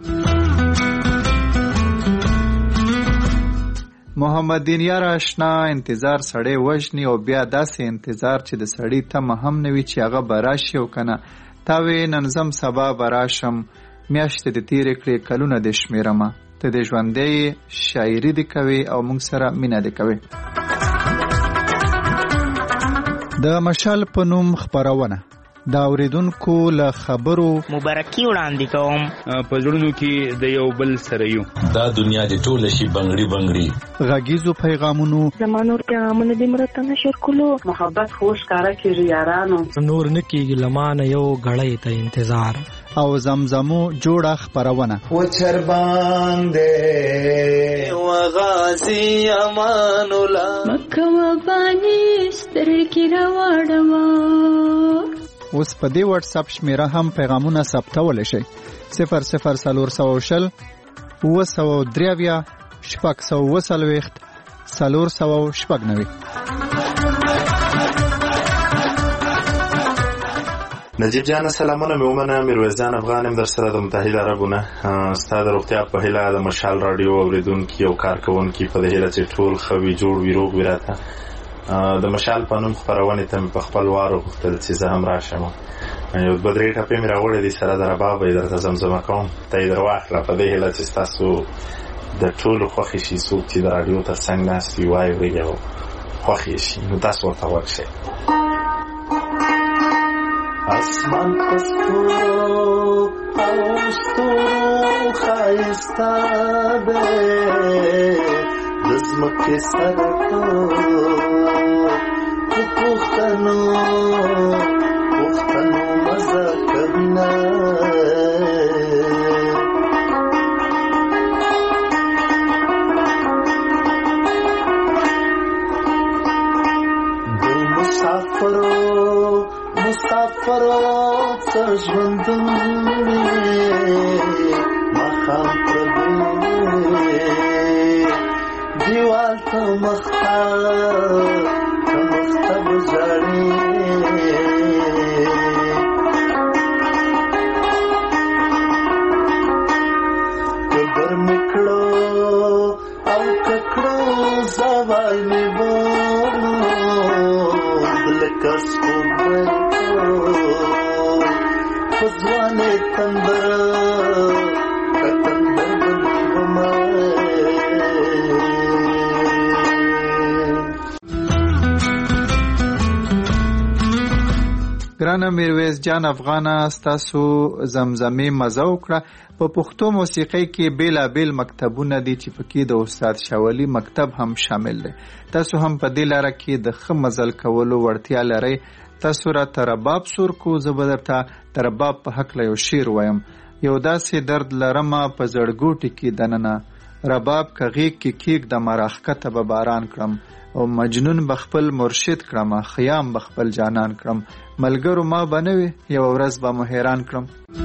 محمد نیار آشنا، انتظار سړی وژني او بیا داسې انتظار چې د سړی تمه هم نه وي چې هغه به راشي او که نه. تا وې نن ځم سبا به راشم، میاشتې دې تېرې کړې کلونه دې شمېرمه. ته دې ژوندی شاعري دې کوې او موږ سره مینه دې کوې. د مشال په نوم خپرونه د اوریدونکو له خبرو مبارکي وړاندې کوم. په زړونو کې د یو بل سره یو. دا دنیا د ټوله شي بنګړي بنګړي. غږیزو پیغامونو زمانور پیغامونه د مرته نشر کولو. محبت خوش کارا کیږي یارانو. نور نکیږي لمانه یو غړی ته انتظار. او زمزمو جوړه خبرونه. و چربان دې وغازي امان الله. مکه وبانی سترګې راوړم. اوس په دې واتس اپ شمیره هم پیغامونه ثبتول شي. صفر صفر سلور سو شل و سو دریویا شپږ سو وسلويخت سلور سو شپږ نوي. نجیب جان سلامونه مومنه میرویس جان افغانم در سره د متحده عربونه ستاسو د روغتیا په هیله د مشال رادیو اوریدونکو او کارکونکو په دې هیله چې ټول خوي جوړ وي روغ وراته د مشال پانون خبرونه ته په خپل وارو خپل چې زه هم راشم یو بدرې ټاپې مې راوړې دي سره در باب در زمزمه کوم ته در واخله په دې هیله چې تاسو د ټول خوښي شي څوک چې د رادیو تر څنګ ناست وي وایي ورګو خوښي شي نو تاسو ورته ورشئ. اسمان پستو اوستو خایستا ده دزمکه سرکو پختنو پختنو مزا کبینا دو مسافرو مسافرو ژوندونه مخام پردونه دیوال ته مخته ته مخته گزاري کبر میکړو او ککړو زوای می بو بلکس کو پزوانه تندر کتندر بلوما. ګرانه میرویس جان افغانا ستاسو زمزمه مزه وکړه. په پښتو موسیقۍ کې بیلابیل مکتبونه دي چې پکې د استاد شاولی مکتب هم شامل دی. تاسو هم په دې لاره کې د ښه مزل کولو وړتیا لرئ. تاسو را ترباب سور کو زبردتا ترباب په حق له یو شعر وایم. یو داسې درد لرمه په زړګوټي کې دننه رباب کغیق کې کیک د مراخکته به باران کړم او مجنون بخپل مرشد کړم خیام بخپل جانان کړم ملګرو ما بنوي یو ورځ به مو حیران کړم.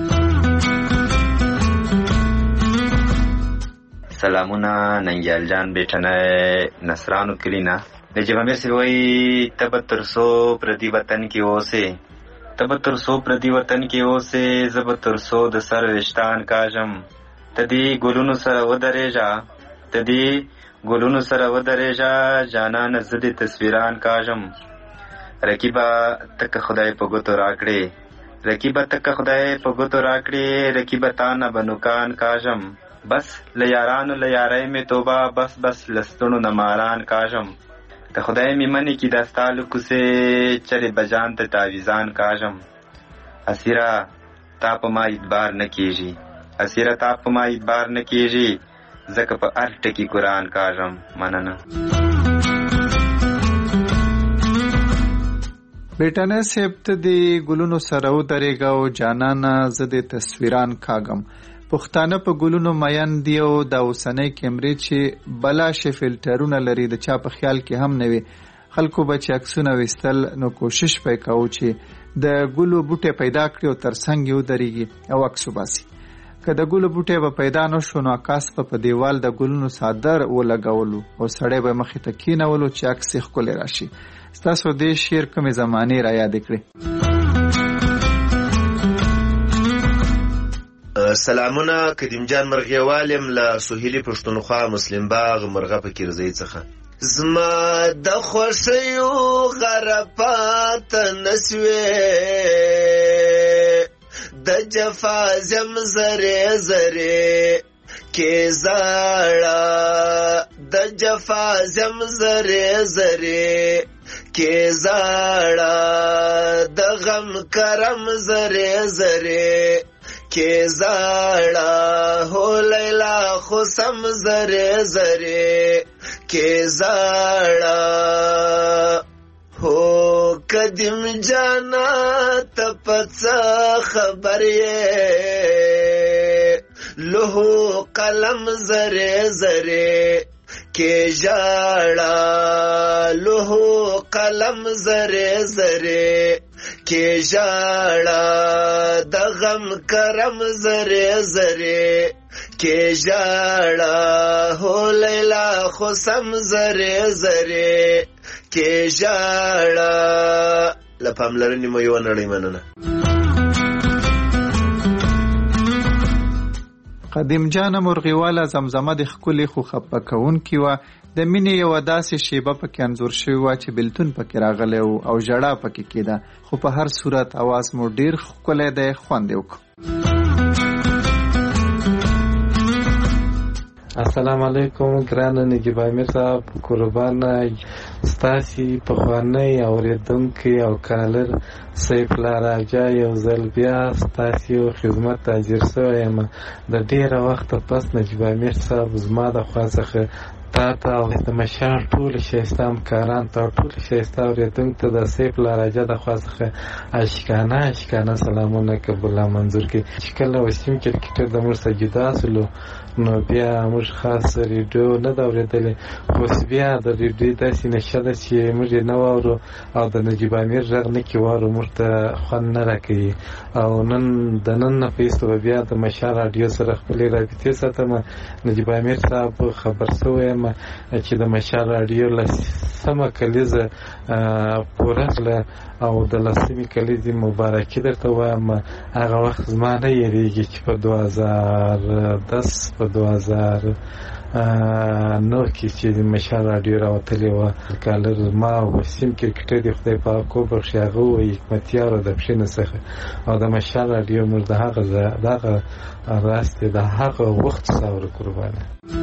سلامونه ننګیال جان بیٹنه نصرانو کلینا نجیب امیر سی وی تب ترسو پردی وطن کی اوسه تب ترسو پردی وطن کی اوسه زب ترسو د سر رشتان کاجم تدی ګلونو سره ودرېجا تدی ګلونو سره ودرېجا جانان زدي تصویران کاجم رکیبا تک خدای په ګوتو راکړې رکیبا تک خدای په ګوتو راکړې رکیبا تانه بنوکان کاجم بس لیارانو لیارای می توبه بس بس لستونو نماران کاجم ته خدای می منی کی داستالو کوسه چلی بجان ته تعویزان کاجم اسیرا تا په ما ادبار نکیږي اسیرا تا په ما ادبار نکیږي زکه په ارټ کی قران کاجم مننه. بیٹانه سبت دی ګلونو سره و درېګا او جانانا زده تصویران کاغم پښتانه په ګلونو مین دی او د اوسنۍ کیمرې چې بلا شي فلټرونه لري د چا په خیال کې هم نه وي خلکو به چې عکسونه وستل نو کوشش پې کوو چې د ګلو بوټي پیدا کړي او ترڅنګ یو درېږي او عکس وباسي. که د ګلو بوټي به پیدا نه شو نو عکاس په په دیوال د ګلونو صادر ولګولو او سړی به مخې ته کینولو چې عکس یې ښکلی راشي. ستاسو دې شعر کومې زمانې را یادې کړې؟ سلامونه کریم جان مرغیوالم له سهیلی پښتونخوا مسلم باغ مرغه پکیرزی څخه زما د خوشیو غرپات نسوي د جفا زم زره زره کې زړه د جفا زم زره زره کې زړه د غم کرم زره زره کې زړه هو لیلا خو سم زره زره کې زړه هو قدیم جانا تپڅ خبر یې لوه قلم زره زره کې ژړا لوه قلم زره زره کې ژړا د غم کرم زره زره کې ژړا هو لیلا خو سم زره زره کې ژړا لپام لرنی مې یو نړۍ مننه. قدیم جان مرغیواله زمزمه د ښکلې خو خفه کوونکې وه. د مینې یوه داسې شیبه پکې انځور شوې وه چې بېلتون پکې راغلی و او ژړا پکې کېده، خو په هر صورت اواز مو ډېر ښکلی دی، خوند یې وکړو. السلام علیکم ګرانه نجیب امیر صاحب، قربانه ستاسې پخوانی اورېدونکی او کالر سیف الله راجا یو ځل بیا ستاسې یو خدمت حاضر شوی یم. د ډېره وخته پس نجیب امیر صاحب زما د خوا څخه تا ته او د مشال ټولو ښایسته همکارانو ته او ټولو ښایسته اورېدونکو ته د سیف الله راجا د خوا څخه عاشقانه عاشقانه سلامونه قبول الله منظور کړي. چې کله وسیم کرکټر د موږ څخه جدا سولو نو بیا موږ خاص ریډیو نه ده اورېدلې، خو اوس بیا د ریډیو داسې نشه ده چې موږ یې نه واورو او د نجیب امیر غږ نه کې واورو، موږ ته خوند نه راکوي. او نن د نن نه پیسته به بیا د مشال راډیو سره خپلې رابطې ساتم. نجیب امیر صاحب خبر شوی یم چې د مشال راډیو لسمه کلیزه پوره کړه او د لسمې کلیزې مبارکي درته وایم. هغه وخت زما نه یېرېږي چې په دوه هزار دس په دوه هزار نو کې چې مشال راډیو راوتلې وه، کالر ما او وسیم کرکټر د خدای پاک وبخښي، هغه وایي حکمتیارو د پښې نه څخه او د مشال راډیو موږ د هغه دغه راز دی د هغه وخت ساوره قربانه.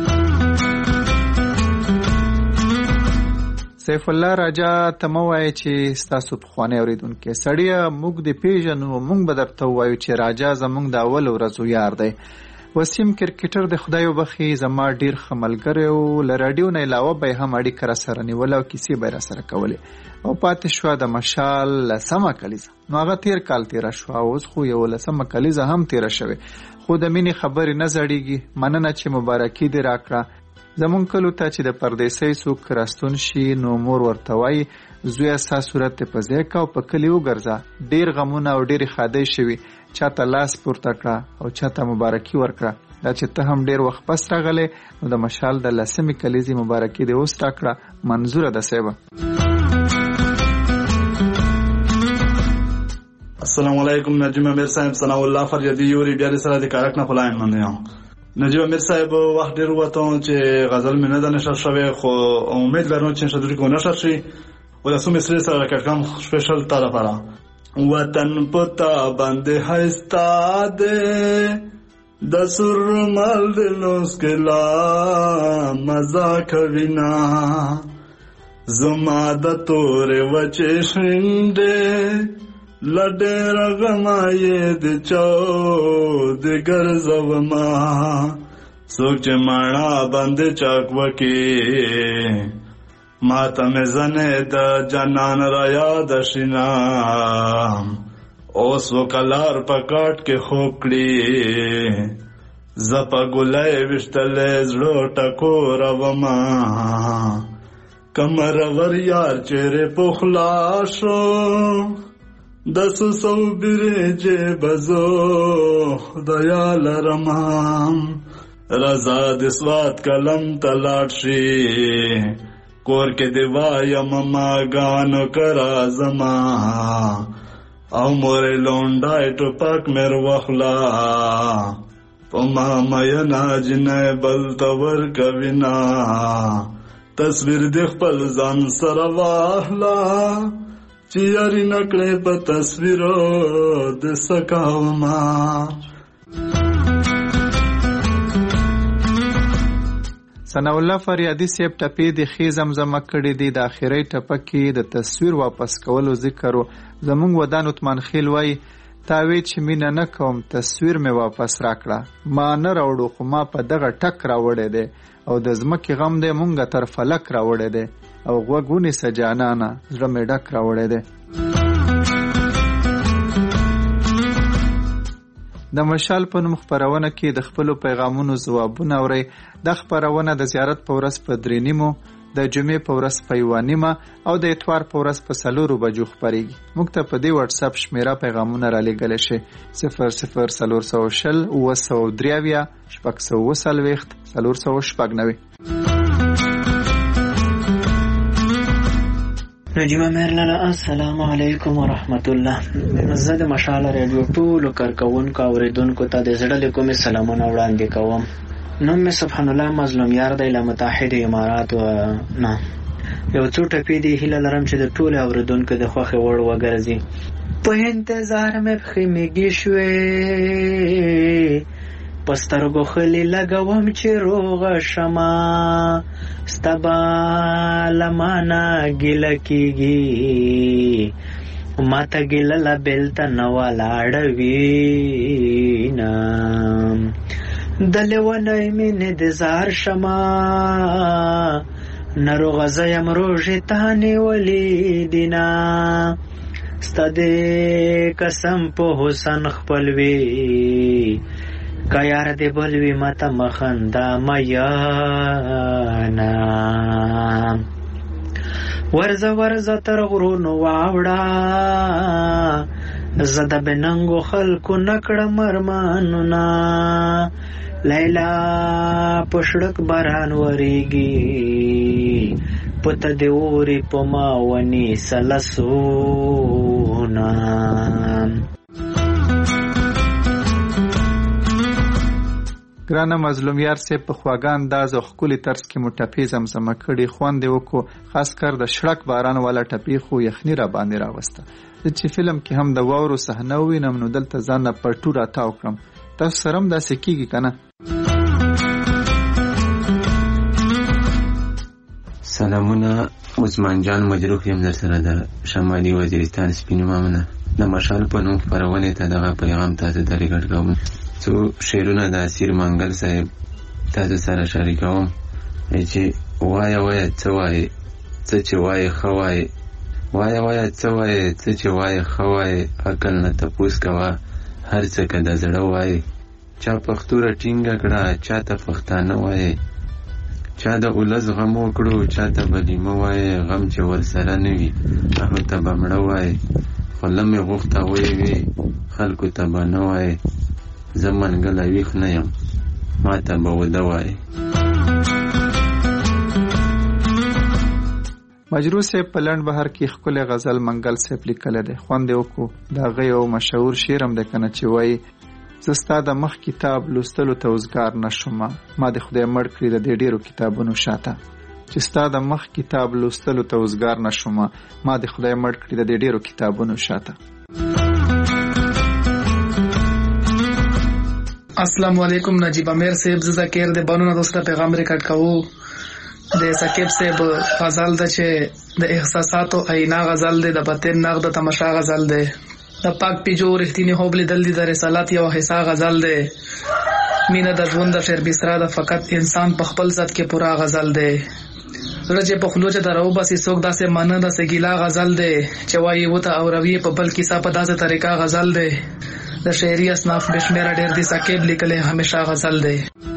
سیف الله راجا ته مه وایې چې ستاسو پخوانی اورېدونکی سړیه موږ دې پېژنو، موږ به درته ووایو چې راجا زموږ د اول ورځو یار دی. وسیم کرکټر د خدای وبخښي زما ډېر ښه ملګری و، له راډیو نه علاوه به یې هم اړیکه راسره نیوله او کیسې به یې راسره کولې او پاتې شوه د مشال لسمه کلیزه. نو هغه تېر کال تېره شوه، اوس خو یولسمه کلیزه هم تېره شوې، خو د مینې خبرې نه زړېږي. مننه چې مبارکي دې راکړه. زمونږ کلو ته چې د پردیسۍ څوک راستون شي نو مور ورته وایي زویه ستا صورت دې په ځای که او په کلي وګرځه. ډېر غمونه او ډېرې ښادۍ شوي، چاته لاس پورته کړه او چاته مبارکي ورکړه. دا چې ته هم ډېر وخت پس راغلی نو د مشال د لسمې کلیزې مبارکي دې اوس راکړه. منظوره ده صیبه. السلام علیکم نجیب امیر صاحب، ثناء الله فریدی یوري بیا دې سره د کارک نه پلاین منه یم. نجیب امیر صاحب وخت ډېر وته چې غزل مې نه ده نشر شوی، خو امید لرم چې نشر کو نشر شي. ولاسو مصری سره راکټ کوم سپیشل تا لپاره. وطن پتا باندې هستا دے د سر مال دلوس کلا مزا کوینا زما د تور وچې شنده لډه رغمای د چو د ګرځوما سوچ مانا باندې چاک وکي ماته مې زنه د جنان را یاد شینا اوس وکلار پکاټ کې خوب کړی زپا ګلای وشتلې زړه ټکو روما کمر ور یار چهره پخلا شو دسو سو برجه بزو دیا لرمام رضا دسوات کلم تلاټ شي کور کې دیوا یم ما غانو کرا زما او مور لونډای ټپک مر وخلا پما مې نه جنې بل تور کوینا تصویر د خپل ځان سره واهلا چې یاري نکړې په تصویرو د سکاوما. ثناء الله فریادي صاحب ټپې د ښې زمزمه کړې دي. د آخري ټپه کې د تصویر واپس کولو ذکر و. زمونږ ودان عثمان خیل وایي تا وی چې مینه نه کوم تصویر مې واپس راکړه، ما نه راوړو خو ما په دغه ټک راوړی دی او د ځمکې غم دی مونږه تر فلک راوړی دی او غوږ ونیسه جانانه زړه مې ډک راوړی دی. د مشال په نوم خپرونه کې د خپلو پیغامونو ځوابونه اورئ. دا خپرونه د زیارت په ورځ په درې نیمو، د جمعې په ورځ په یوه نیمه او د اتوار په ورځ په څلورو بجو خپریږي. موږ ته په دې واتس اپ شمیره پیغامونه را لیږلی شي صفر صفر څلور سوه شل اووه سوه درې اویا شپږ سوه اووه څلوېښت څلور سوه شپږ نوي. نجیبه مهرلاله السلام علیکم ورحمت الله. زه د مشال رادیو ټولو کارکوونکو اورېدونکو ته د زړه له کومې سلامونه وړاندې کوم. نوم مې سبحان الله مظلوم یار دی له متحده اماراتو نه. یو څو ټپې دي، هیله لرم چې د ټولو اورېدونکو د خوښې وړ وګرځي. په انتظار مې پښې میږي شوې، په سترګو خلي لګوم چې روغه شمه، ستا به له مانه ګیله کېږي، ما ته ګیله له بېلته نه ولاړه وینه، د لیونۍ مینې د زار شمه، ناروغه زه یم روژې ته نیولې دینه، ستا د قسم په حسن خپل وي که یار دې بل وي ماته مخنده میانه، ورځه ورځه تر غرونو واوړه، زه د بننګو خلکو نکړم ارمانونه، لیلا په شړک باران وریږي، پته دې اوري په ما ونیسه لاسونه. ګرانه مظلوم یار صاحب په خواږه انداز او ښکلي طرز کې مو ټپې زمزمه کړي، خوند یې وکړو. خاص کر د شړک باران والا ټپې خو یخني را باندې راوسته. زه چې فلم کې هم د واورو صحنه ووینم نو دلته ځان نه پټو راتاو کړم. تاسو سره هم داسې کېږي که نه؟ سلامونه، عثمان جان مجروح یم در سره د شمالي وزیرستان سپینو مامنه. د مشال په نوم خپرونې ته دغه پیغام تاسو ته ریکارډ کوم. څو شعرونه د اسیر منګل صاحب تاسو سره شریکوم چې وایه وایه څه وایې څه چې وایې ښه وایې، وایه وایه څه وایې څه چې وایې ښه وایې، عقل نه تپوس کوه هر څه که د زړه وایې، چا پښتوره ټینګه کړه چا ته پښتانه وایې، چا د اولس غم وکړو چا ته به لیمه وایې، غم چې ورسره نه وي هغو ته به مړه وایې، خوله مې غوښته ویې وي خلکو ته به نه وایې، زه منګلی ویښ نه یم ما ته به وده وایې. مجروح صاحب په لنډ بهر کې ښکلی غزل منګل صاحب لیکلی دی، خوند یې وکړو. د هغه یو مشهور شعر هم دی که نه چې وایي زه ستا د مخ کتاب لوستلو ته اوزګار نه شومه، ما د خدای مړ کړي د دې ډېرو کتابونو شاته، چې ستا د مخ کتاب لوستلو ته اوزګار نه شومه، ما د خدای مړ کړي د دې ډېرو کتابونو شاته. السلام علیکم نجیب امیر صاحب، زه ذکر د بانونه دوسره پیغام ریکارډ کوو. د سکیب صاحب غزل ده چې د احساساتو آینه غزل ده، د باطن نقد تماشا غزل ده، د پاک پیجو رښتینی خوب لیدل دي، د رسالت یو حصہ غزل ده، مینه د ژوند د شعر بستر ده، فقط انسان په خپل ذات کې پورا غزل ده، رجه په خلوچ درو باسي څوک داسې مانه داسې ګیلا غزل ده، چې وایي وته او روي په بل کیسه په داسې طریقه غزل ده، د شعري اصناف بشمیره ډېر دي، سکیب لیکلی همیشه غزل ده.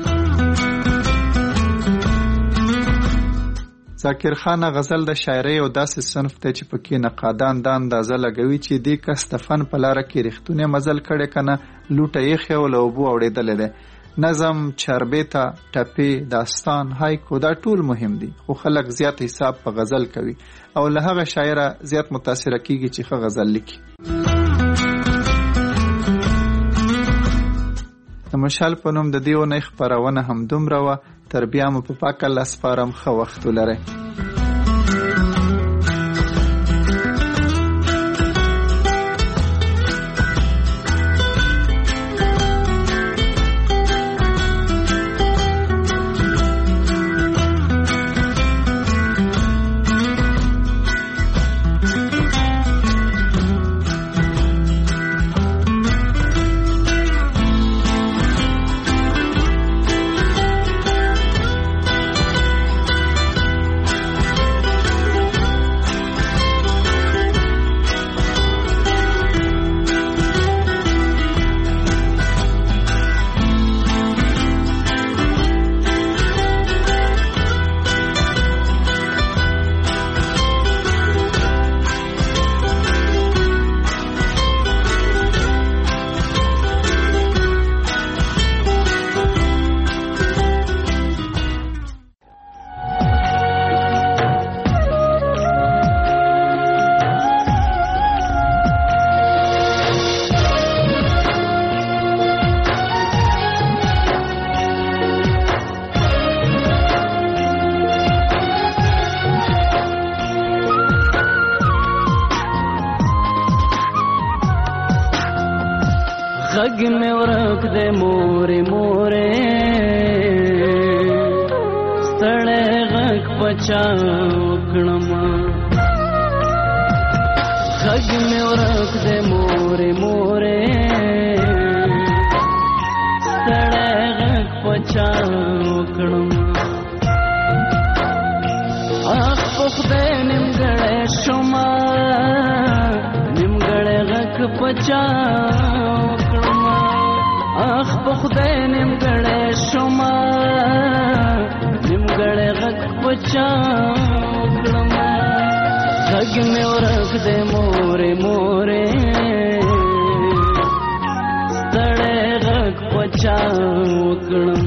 ذاکر خان غزل د شاعرۍ او داسې صنف دی چې پکې نقادان دا اندازه لګوي چې دې کس د فن په لاره کې رښتونی مزل کړی که نه لوټه ایښې او له اوبو اوړېدلی دی. نظم، چربیته، ټپې، داستان، هایکو دا ټول مهم دي، خو خلک زیات حساب په غزل کوي او له هغه شاعره زیات متاثره کیږي چې ښه غزل لیکي. د مشال په نوم د دې اونۍ خپرونه همدومره وه. تر بیا مو په پاک الله سپارم، ښه وخت ولرئ. مورې مورې ستړی غږ پچا وکړم غږ مې ورک دی مورې مورې ستړی غږ پچا وکړم اخ په خدای نیمګړی شومه نیمګړی غږ پچا وکړم اخ په خدای نیمګړی شومه نیمګړی غږ پچا وکړم غږ مې ورک دی مورې مورې ستړی غږ پچا وکړم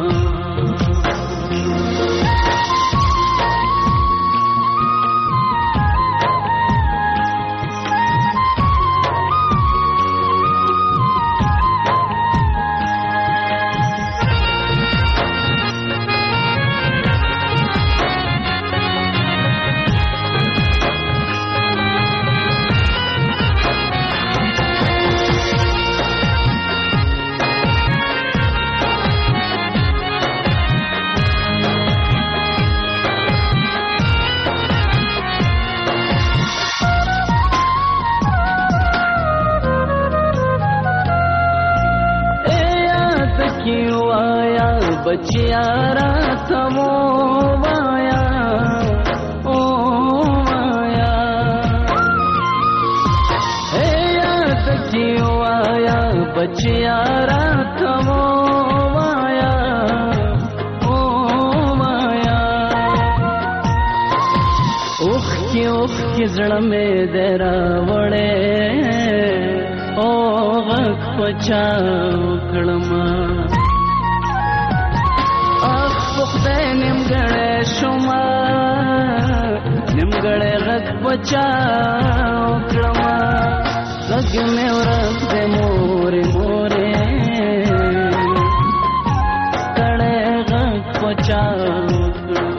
बचिया रात मो माया ओ माया हे याद क्यों आया बचिया रात मो माया ओ माया उख की उख की जड़ में देरा वड़े ओ गक पचा उकड़मा خدای نیمګړی شومه نیمګړی غږ پچا وکړم غږ مې ورک دی مورې مورې ستړی غږ پچا وکړم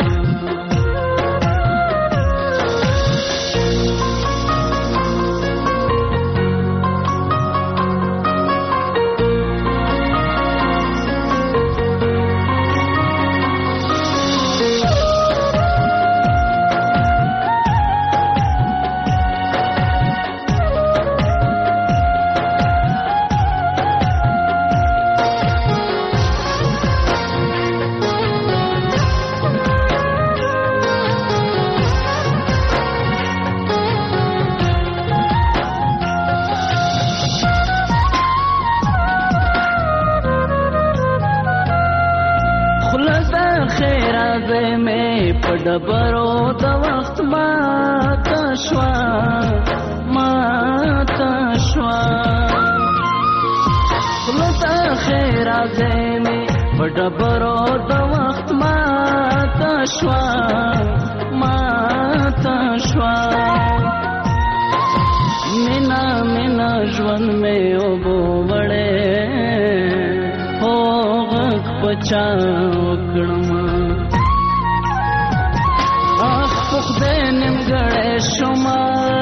डबरो द वक्त माता श्वा माता श्वा खुलता खैरा में डबरो द वक्त माता श्वा माता श्वा मीना मीना ज्वन में ओबो बड़े हो गक पचा उकड़मा خدای نیمګړی شومه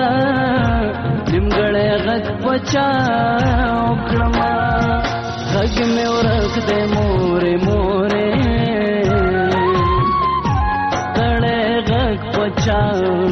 نیمګړی غږ پچا وکړم غږ مې ورک دی مورې مورې ستړی غږ پچا